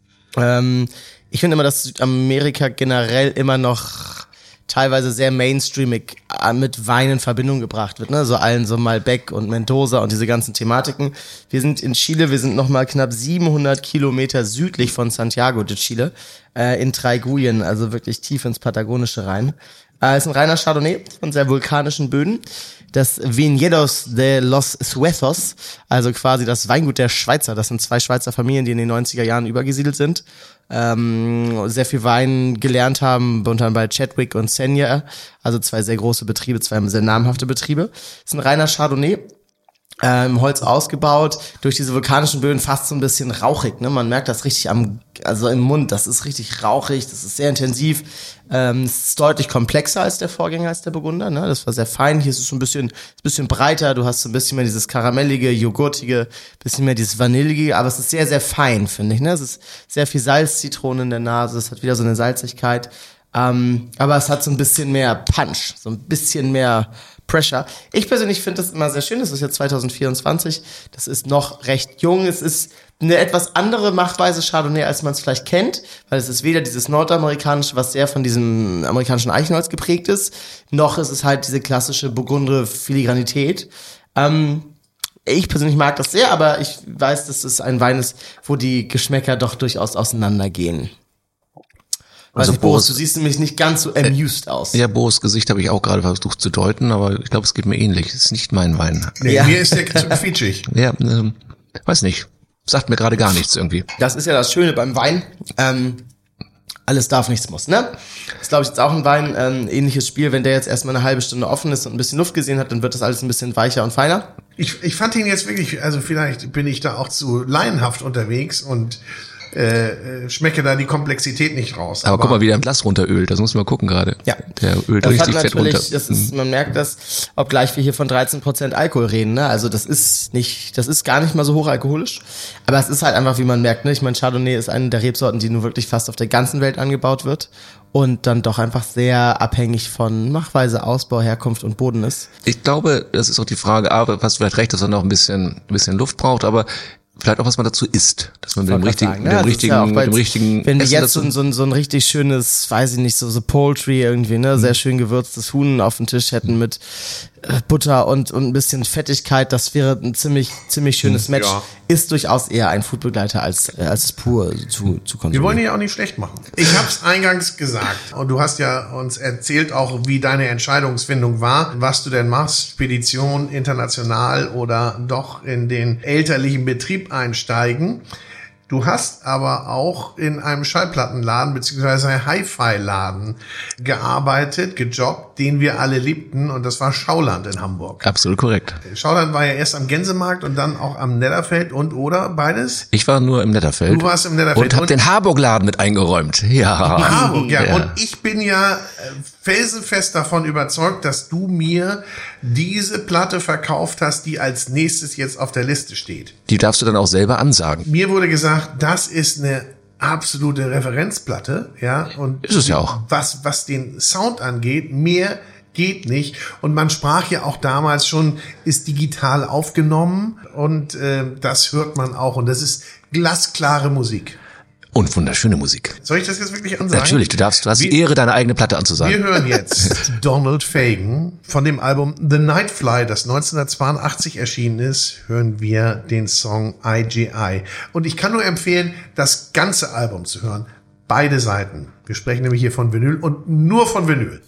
Ähm, ich finde immer, dass Südamerika generell immer noch teilweise sehr mainstreamig mit Wein in Verbindung gebracht wird, ne? So allen so Malbec und Mendoza und diese ganzen Thematiken. Wir sind in Chile, wir sind nochmal knapp siebenhundert Kilometer südlich von Santiago de Chile, äh, in Traiguyen, also wirklich tief ins Patagonische rein. Äh, ist ein reiner Chardonnay von sehr vulkanischen Böden. Das Viñedos de los Suezos, also quasi das Weingut der Schweizer. Das sind zwei Schweizer Familien, die in den neunziger Jahren übergesiedelt sind. Ähm, sehr viel Wein gelernt haben, unter anderem bei Chadwick und Senja, also zwei sehr große Betriebe, zwei sehr namhafte Betriebe. Das ist ein reiner Chardonnay, äh, im Holz ausgebaut, durch diese vulkanischen Böden fast so ein bisschen rauchig, ne? Man merkt das richtig am, also im Mund, das ist richtig rauchig, das ist sehr intensiv. Ähm, es ist deutlich komplexer als der Vorgänger, als der Burgunder, ne? Das war sehr fein. Hier ist es so ein bisschen, ein bisschen breiter. Du hast so ein bisschen mehr dieses karamellige, joghurtige, bisschen mehr dieses vanillige, aber es ist sehr, sehr fein, finde ich, ne? Es ist sehr viel Salz, Zitrone in der Nase. Es hat wieder so eine Salzigkeit. Ähm, aber es hat so ein bisschen mehr Punch, so ein bisschen mehr Pressure. Ich persönlich finde das immer sehr schön. Das ist jetzt zwanzig vierundzwanzig. Das ist noch recht jung. Es ist eine etwas andere Machweise Chardonnay, als man es vielleicht kennt, weil es ist weder dieses nordamerikanische, was sehr von diesem amerikanischen Eichenholz geprägt ist, noch ist es halt diese klassische burgundere Filigranität. Ähm, ich persönlich mag das sehr, aber ich weiß, dass es ein Wein ist, wo die Geschmäcker doch durchaus auseinandergehen. Also nicht, Boris, Boris, du siehst nämlich nicht ganz so amused äh, aus. Ja, Boris' Gesicht habe ich auch gerade versucht zu deuten, aber ich glaube, es geht mir ähnlich. Es ist nicht mein Wein. Nee, ja. Mir ist der zu quietschig. Ja, ähm, weiß nicht. Sagt mir gerade gar nichts irgendwie. Das ist ja das Schöne beim Wein. Ähm, alles darf, nichts muss, ne? Das ist, glaube ich, jetzt auch ein Wein, ähm, ähnliches Spiel. Wenn der jetzt erstmal eine halbe Stunde offen ist und ein bisschen Luft gesehen hat, dann wird das alles ein bisschen weicher und feiner. Ich, ich fand ihn jetzt wirklich, also vielleicht bin ich da auch zu laienhaft unterwegs und äh, schmecke da die Komplexität nicht raus. Aber, aber guck mal, wie der im Glas runterölt. Das muss man gucken gerade. Ja. Der ölt das richtig fett runter. Das ist, man merkt das, obgleich wir hier von dreizehn Prozent Alkohol reden, ne? Also das ist nicht, das ist gar nicht mal so hochalkoholisch. Aber es ist halt einfach, wie man merkt, ne? Ich meine, Chardonnay ist eine der Rebsorten, die nun wirklich fast auf der ganzen Welt angebaut wird. Und dann doch einfach sehr abhängig von Machweise, Ausbau, Herkunft und Boden ist. Ich glaube, das ist auch die Frage, aber hast du vielleicht recht, dass er noch ein bisschen, ein bisschen Luft braucht, aber vielleicht auch, was man dazu isst, dass man mit dem richtigen, sagen, mit ja, dem richtigen, ja mit dem richtigen, wenn wir Essen jetzt so, so, so ein richtig schönes, weiß ich nicht, so, so Poultry irgendwie, ne, sehr schön gewürztes Huhn auf dem Tisch hätten mit äh, Butter und, und ein bisschen Fettigkeit, das wäre ein ziemlich, ziemlich schönes Match. Ja. Ist durchaus eher ein Foodbegleiter als, äh, als es pur zu, zu konsumieren. Wir wollen ihn ja auch nicht schlecht machen. Ich habe es eingangs gesagt und du hast ja uns erzählt auch, wie deine Entscheidungsfindung war, was du denn machst, Spedition international oder doch in den elterlichen Betrieb einsteigen. Du hast aber auch in einem Schallplattenladen beziehungsweise Hi-Fi-Laden gearbeitet, gejobbt, den wir alle liebten, und das war Schauland in Hamburg. Absolut korrekt. Schauland war ja erst am Gänsemarkt und dann auch am Netterfeld und oder beides? Ich war nur im Netterfeld. Du warst im Netterfeld. Und hab und den Harburg-Laden mit eingeräumt. Ja. Harburg, ja. ja. Und ich bin ja äh, felsenfest davon überzeugt, dass du mir diese Platte verkauft hast, die als nächstes jetzt auf der Liste steht. Die darfst du dann auch selber ansagen. Mir wurde gesagt, das ist eine absolute Referenzplatte, ja. Und ist es ja auch. Was, was den Sound angeht, mehr geht nicht. Und man sprach ja auch damals schon, ist digital aufgenommen und äh, das hört man auch. Und das ist glasklare Musik. Und wunderschöne Musik. Soll ich das jetzt wirklich ansagen? Natürlich, du darfst, du hast die Wir- Ehre, deine eigene Platte anzusagen. Wir hören jetzt Donald Fagen von dem Album The Nightfly, das neunzehnhundertzweiundachtzig erschienen ist, hören wir den Song I G I. Und ich kann nur empfehlen, das ganze Album zu hören. Beide Seiten. Wir sprechen nämlich hier von Vinyl und nur von Vinyl.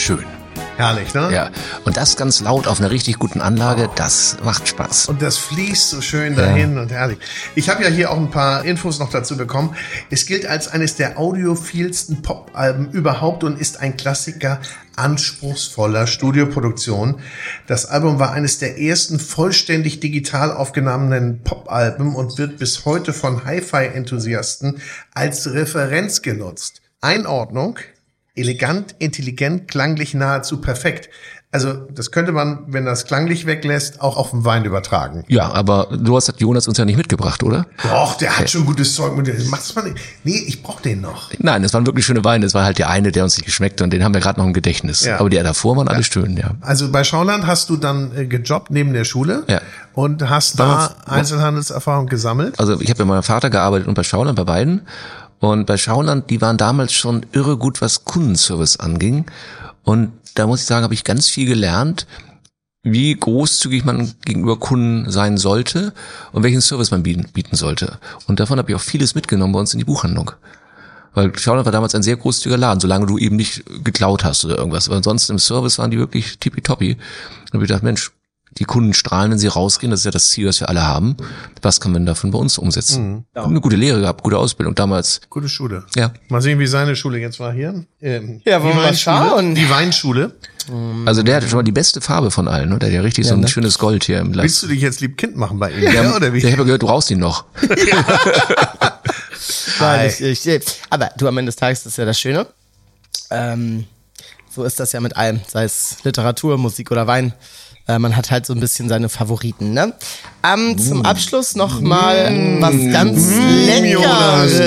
schön. Herrlich, ne? Ja. Und das ganz laut auf einer richtig guten Anlage, das macht Spaß. Und das fließt so schön dahin ja. und herrlich. Ich habe ja hier auch ein paar Infos noch dazu bekommen. Es gilt als eines der audiophilsten Pop-Alben überhaupt und ist ein Klassiker anspruchsvoller Studioproduktion. Das Album war eines der ersten vollständig digital aufgenommenen Pop-Alben und wird bis heute von Hi-Fi-Enthusiasten als Referenz genutzt. Einordnung: elegant, intelligent, klanglich nahezu perfekt. Also das könnte man, wenn das klanglich weglässt, auch auf den Wein übertragen. Ja, aber du hast Jonas uns ja nicht mitgebracht, oder? Doch, der hat schon gutes Zeug mit dem. Macht's mal nicht. Nee, ich brauch den noch. Nein, es waren wirklich schöne Weine. Es war halt der eine, der uns nicht geschmeckt und den haben wir gerade noch im Gedächtnis. Ja. Aber die davor waren alle ja. schön, ja. Also bei Schauland hast du dann äh, gejobbt neben der Schule ja. und hast da Einzelhandelserfahrung gesammelt? Also ich habe mit meinem Vater gearbeitet und bei Schauland bei beiden. Und bei Schauland, die waren damals schon irre gut, was Kundenservice anging. Und da muss ich sagen, habe ich ganz viel gelernt, wie großzügig man gegenüber Kunden sein sollte und welchen Service man bieten, bieten sollte. Und davon habe ich auch vieles mitgenommen bei uns in die Buchhandlung. Weil Schauland war damals ein sehr großzügiger Laden, solange du eben nicht geklaut hast oder irgendwas. Aber ansonsten im Service waren die wirklich tippitoppi. Und da habe ich gedacht, Mensch, die Kunden strahlen, wenn sie rausgehen. Das ist ja das Ziel, das wir alle haben. Was kann man davon bei uns umsetzen? Mhm. Ja. Eine gute Lehre gehabt, gute Ausbildung damals. Gute Schule. Ja. Mal sehen, wie seine Schule jetzt war hier. Ähm, ja, wollen wir mal schauen. Die Weinschule. Also der hatte schon mal die beste Farbe von allen, ne? Der hat ja richtig ja, so ein ne? schönes Gold hier im Glas. Willst du dich jetzt lieb Kind machen bei ihm? Ja, ja, oder wie? Ich habe gehört, du brauchst ihn noch. Nein, ich, ich, aber du, am Ende des Tages, das ist ja das Schöne. Ähm, so ist das ja mit allem, sei es Literatur, Musik oder Wein. Äh, man hat halt so ein bisschen seine Favoriten, ne? Ähm, mm. Zum Abschluss noch mal mm. was ganz mm. Leckeres.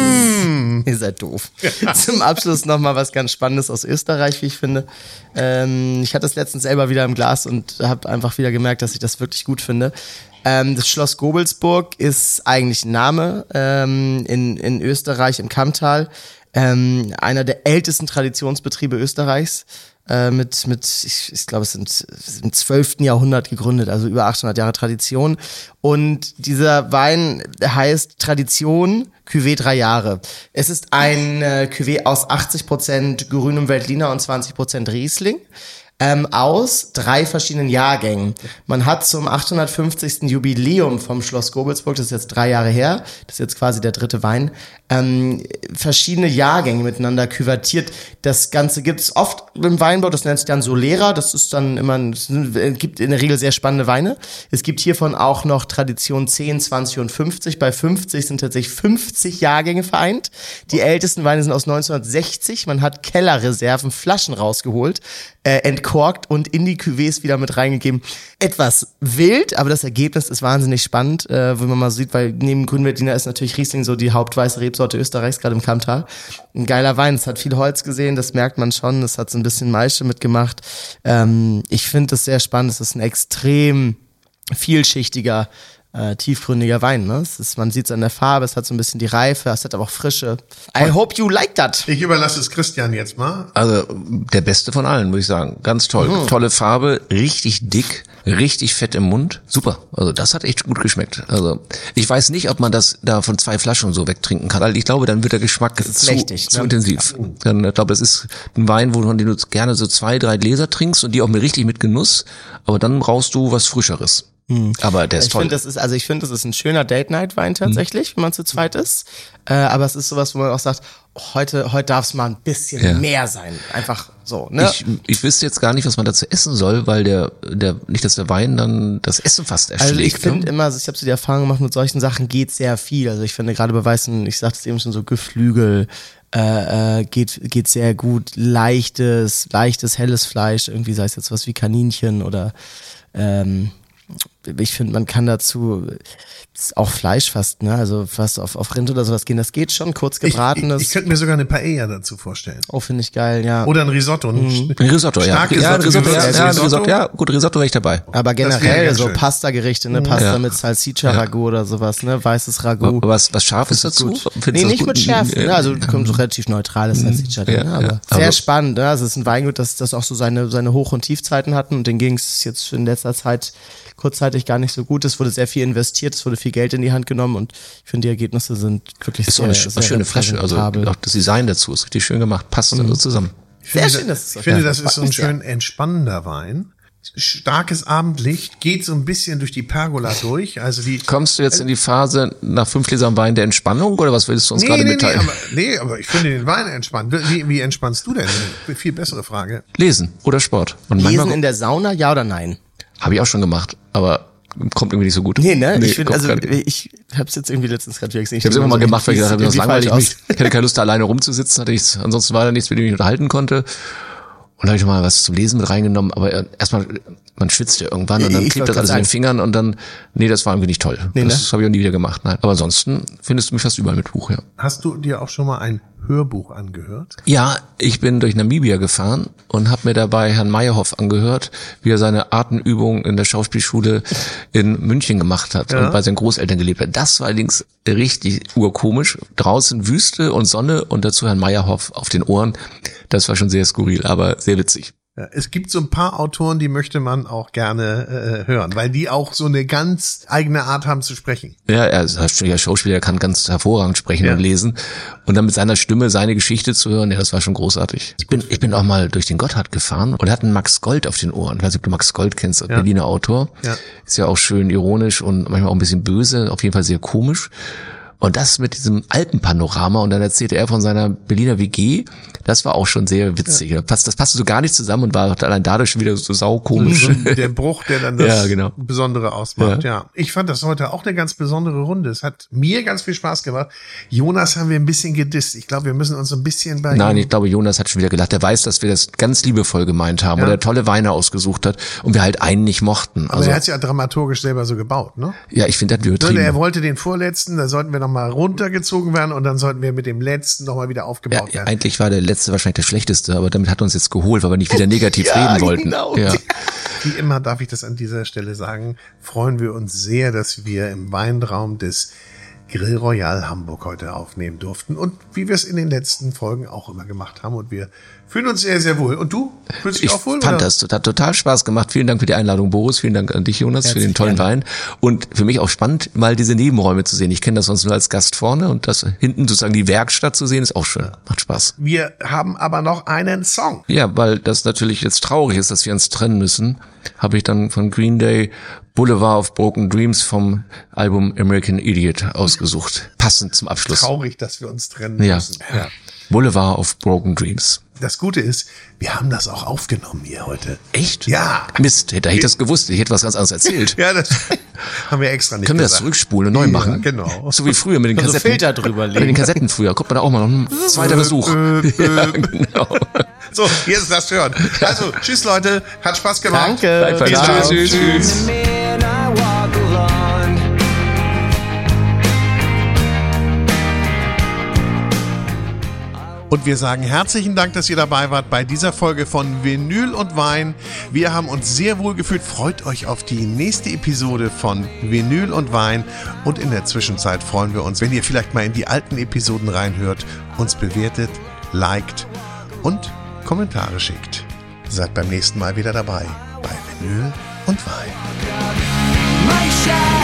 Mm. Ihr seid doof. Ja. Zum Abschluss noch mal was ganz Spannendes aus Österreich, wie ich finde. Ähm, ich hatte es letztens selber wieder im Glas und habe einfach wieder gemerkt, dass ich das wirklich gut finde. Ähm, das Schloss Gobelsburg ist eigentlich ein Name ähm, in, in Österreich, im Kammtal. Ähm, einer der ältesten Traditionsbetriebe Österreichs. Mit, mit, ich, ich glaube, es sind im zwölften Jahrhundert gegründet, also über achthundert Jahre Tradition. Und dieser Wein heißt Tradition Cuvée drei Jahre. Es ist ein äh, Cuvée aus achtzig Prozent grünem Veltliner und zwanzig Prozent Riesling. Ähm, aus drei verschiedenen Jahrgängen. Man hat zum achthundertfünfzigsten Jubiläum vom Schloss Gobelsburg, das ist jetzt drei Jahre her, das ist jetzt quasi der dritte Wein, ähm, verschiedene Jahrgänge miteinander küvertiert. Das Ganze gibt es oft im Weinbau, das nennt sich dann Solera, das ist dann immer, es gibt in der Regel sehr spannende Weine. Es gibt hiervon auch noch Tradition zehn, zwanzig und fünfzig. Bei fünfzig sind tatsächlich fünfzig Jahrgänge vereint. Die ältesten Weine sind aus neunzehnhundertsechzig. Man hat Kellerreserven, Flaschen rausgeholt, äh, entkorkt und in die Cuvées wieder mit reingegeben. Etwas wild, aber das Ergebnis ist wahnsinnig spannend, äh, wo man mal sieht, weil neben Grünveltliner ist natürlich Riesling so die hauptweiße Rebsorte Österreichs, gerade im Kammtal. Ein geiler Wein, es hat viel Holz gesehen, das merkt man schon, es hat so ein bisschen Maische mitgemacht. Ähm, ich finde das sehr spannend, es ist ein extrem vielschichtiger, Äh, tiefgründiger Wein, ne? Es ist, man sieht es an der Farbe, es hat so ein bisschen die Reife, es hat aber auch Frische. I hope you like that. Ich überlasse es Christian jetzt mal. Also der beste von allen, muss ich sagen. Ganz toll. Mhm. Tolle Farbe, richtig dick, richtig fett im Mund. Super. Also das hat echt gut geschmeckt. Also ich weiß nicht, ob man das da von zwei Flaschen so wegtrinken kann. Also ich glaube, dann wird der Geschmack zu, mächtig, zu ne? intensiv. Ja. Dann, ich glaube, das ist ein Wein, wo du gerne so zwei, drei Gläser trinkst und die auch mit richtig mit Genuss. Aber dann brauchst du was Frischeres. Aber der ist ich toll. Find, das ist, also ich finde, das ist ein schöner Date-Night-Wein tatsächlich, mhm. wenn man zu zweit ist. Äh, aber es ist sowas, wo man auch sagt, oh, heute, heute darf es mal ein bisschen ja. mehr sein. Einfach so, ne? Ich, ich wüsste jetzt gar nicht, was man dazu essen soll, weil der, der, nicht, dass der Wein dann das Essen fast erschlägt. Also ich finde ne? immer, also ich habe so die Erfahrung gemacht, mit solchen Sachen geht sehr viel. Also ich finde gerade bei weißen, ich sagte es eben schon so, Geflügel, äh, äh, geht, geht sehr gut. Leichtes, leichtes, helles Fleisch, irgendwie sei es jetzt was wie Kaninchen oder, ähm, ich finde, man kann dazu auch Fleisch fast, ne, also fast auf, auf Rind oder sowas gehen, das geht schon, kurz gebratenes. Ich, ich, ich könnte mir sogar eine Paella dazu vorstellen. Oh, finde ich geil, ja. Oder ein Risotto. Mhm. Ein Risotto, ja. Ja, ein Risotto, ja, ja, Risotto. Risotto, ja, gut, Risotto wäre ich dabei. Aber generell so Pasta-Gerichte, ne, Pasta ja. mit Salsiccia-Ragout oder sowas, ne, weißes Ragout. Was, was Scharfes dazu? Nee, nicht mit Schärfen, ne, also kommt so relativ neutrales Salsiccia drin, ne, aber sehr aber spannend, ne, also es ist ein Weingut, das, das auch so seine, seine Hoch- und Tiefzeiten hatten und den ging es jetzt in letzter Zeit kurzzeitig gar nicht so gut. Es wurde sehr viel investiert, es wurde viel Geld in die Hand genommen und ich finde, die Ergebnisse sind wirklich ist sehr, eine, sehr schöne Flasche. Also auch das Design dazu ist richtig schön gemacht, passt mhm. also zusammen. Ich Sehr finde, schön, dass es Ich finde, das freut ist so ein mich sehr. schön entspannender Wein. Starkes Abendlicht, geht so ein bisschen durch die Pergola durch. Also die Kommst du jetzt in die Phase nach fünf Gläsern Wein der Entspannung oder was willst du uns nee, gerade nee, nee, mitteilen? aber, nee, aber ich finde den Wein entspannt. Wie, wie entspannst du denn? Viel bessere Frage. Lesen oder Sport. Und Lesen manchmal in der Sauna, ja oder nein? habe ich auch schon gemacht, aber kommt irgendwie nicht so gut. Nee, ne? ich finde, kommt also grad- ich hab's jetzt irgendwie letztens gerade wieder gesehen. Ich habe es immer mal gemacht, weil ich gedacht habe, das irgendwie langweilig falsch mich. Ich hatte keine Lust, da alleine rumzusitzen, hatte ich ansonsten war da nichts, mit dem ich mich unterhalten konnte. Und da habe ich mal was zum Lesen mit reingenommen, aber äh, erstmal, man schwitzt ja irgendwann und dann Ich klebt wollte das alles in gerade den Fingern und dann, nee, das war irgendwie nicht toll. Nee, das ne? habe ich auch nie wieder gemacht, nein. Aber ansonsten findest du mich fast überall mit Buch, ja. Hast du dir auch schon mal ein Hörbuch angehört? Ja, ich bin durch Namibia gefahren und habe mir dabei Herrn Meyerhoff angehört, wie er seine Atemübungen in der Schauspielschule in München gemacht hat Ja. und bei seinen Großeltern gelebt hat. Das war allerdings richtig urkomisch. Draußen Wüste und Sonne und dazu Herrn Meyerhoff auf den Ohren. Das war schon sehr skurril, aber sehr witzig. Ja, es gibt so ein paar Autoren, die möchte man auch gerne äh, hören, weil die auch so eine ganz eigene Art haben zu sprechen. Ja, er ist ein Schauspieler, er kann ganz hervorragend sprechen Ja. und lesen. Und dann mit seiner Stimme seine Geschichte zu hören, ja, das war schon großartig. Ich bin, ich bin auch mal durch den Gotthard gefahren und hatten Max Gold auf den Ohren. Ich weiß nicht, ob du Max Gold kennst, Berliner Autor. Ja. Ist ja auch schön ironisch und manchmal auch ein bisschen böse, auf jeden Fall sehr komisch. Und das mit diesem Alpenpanorama und dann erzählte er von seiner Berliner W G, das war auch schon sehr witzig. Das passt- Das passte so gar nicht zusammen und war allein dadurch schon wieder so saukomisch. So der Bruch, der dann das Ja, genau. Besondere ausmacht. Ja. Ja. Ich fand das heute auch eine ganz besondere Runde. Es hat mir ganz viel Spaß gemacht. Jonas haben wir ein bisschen gedisst. Ich glaube, wir müssen uns so ein bisschen bei Nein, ihm ich glaube, Jonas hat schon wieder gelacht. Er weiß, dass wir das ganz liebevoll gemeint haben Ja. und er tolle Weine ausgesucht hat und wir halt einen nicht mochten. Aber Also, er hat es ja dramaturgisch selber so gebaut, ne? ja, ich finde, das Ne, übertrieben. Er wollte den vorletzten, da sollten wir nochmal runtergezogen werden und dann sollten wir mit dem letzten nochmal wieder Ja, aufgebaut werden. eigentlich war der letzte wahrscheinlich der schlechteste, aber damit hat er uns jetzt geholt, weil wir nicht wieder negativ Ja, reden wollten. genau. Ja. Wie immer darf ich das an dieser Stelle sagen, freuen wir uns sehr, dass wir im Weinraum des Grill Royal Hamburg heute aufnehmen durften und wie wir es in den letzten Folgen auch immer gemacht haben und wir fühlen uns sehr, sehr wohl. Und du? Fühlst dich Ich auch wohl? fand oder? das, das hat total Spaß gemacht. Vielen Dank für die Einladung, Boris. Vielen Dank an dich, Jonas, für den Herzlich tollen gerne. Wein. Und für mich auch spannend, mal diese Nebenräume zu sehen. Ich kenne das sonst nur als Gast vorne und das hinten sozusagen die Werkstatt zu sehen, ist auch schön. Macht Spaß. Wir haben aber noch einen Song. Ja, weil das natürlich jetzt traurig ist, dass wir uns trennen müssen, habe ich dann von Green Day Boulevard of Broken Dreams vom Album American Idiot ausgesucht. Passend zum Abschluss. Traurig, dass wir uns trennen Ja. müssen. Ja. Boulevard of Broken Dreams. Das Gute ist, wir haben das auch aufgenommen hier heute. Echt? Ja. Mist, hätte ich das gewusst. Ich hätte was ganz anderes erzählt. Ja, das haben wir extra nicht Können wir das gesagt. zurückspulen und neu machen? Ja, genau. So wie früher mit den Also Kassetten. Filter drüber Bei den legen. Kassetten früher. Guckt man da auch mal noch ein zweiter Versuch. Ja, genau. So, jetzt lasst hören. Also, tschüss Leute, hat Spaß gemacht. Danke. Gleichfalls. Ciao. Tschüss, tschüss, tschüss. Man, I walk alone. Und wir sagen herzlichen Dank, dass ihr dabei wart bei dieser Folge von Vinyl und Wein. Wir haben uns sehr wohl gefühlt. Freut euch auf die nächste Episode von Vinyl und Wein. Und in der Zwischenzeit freuen wir uns, wenn ihr vielleicht mal in die alten Episoden reinhört, uns bewertet, liked und Kommentare schickt. Seid beim nächsten Mal wieder dabei bei Vinyl und Wein. My shadow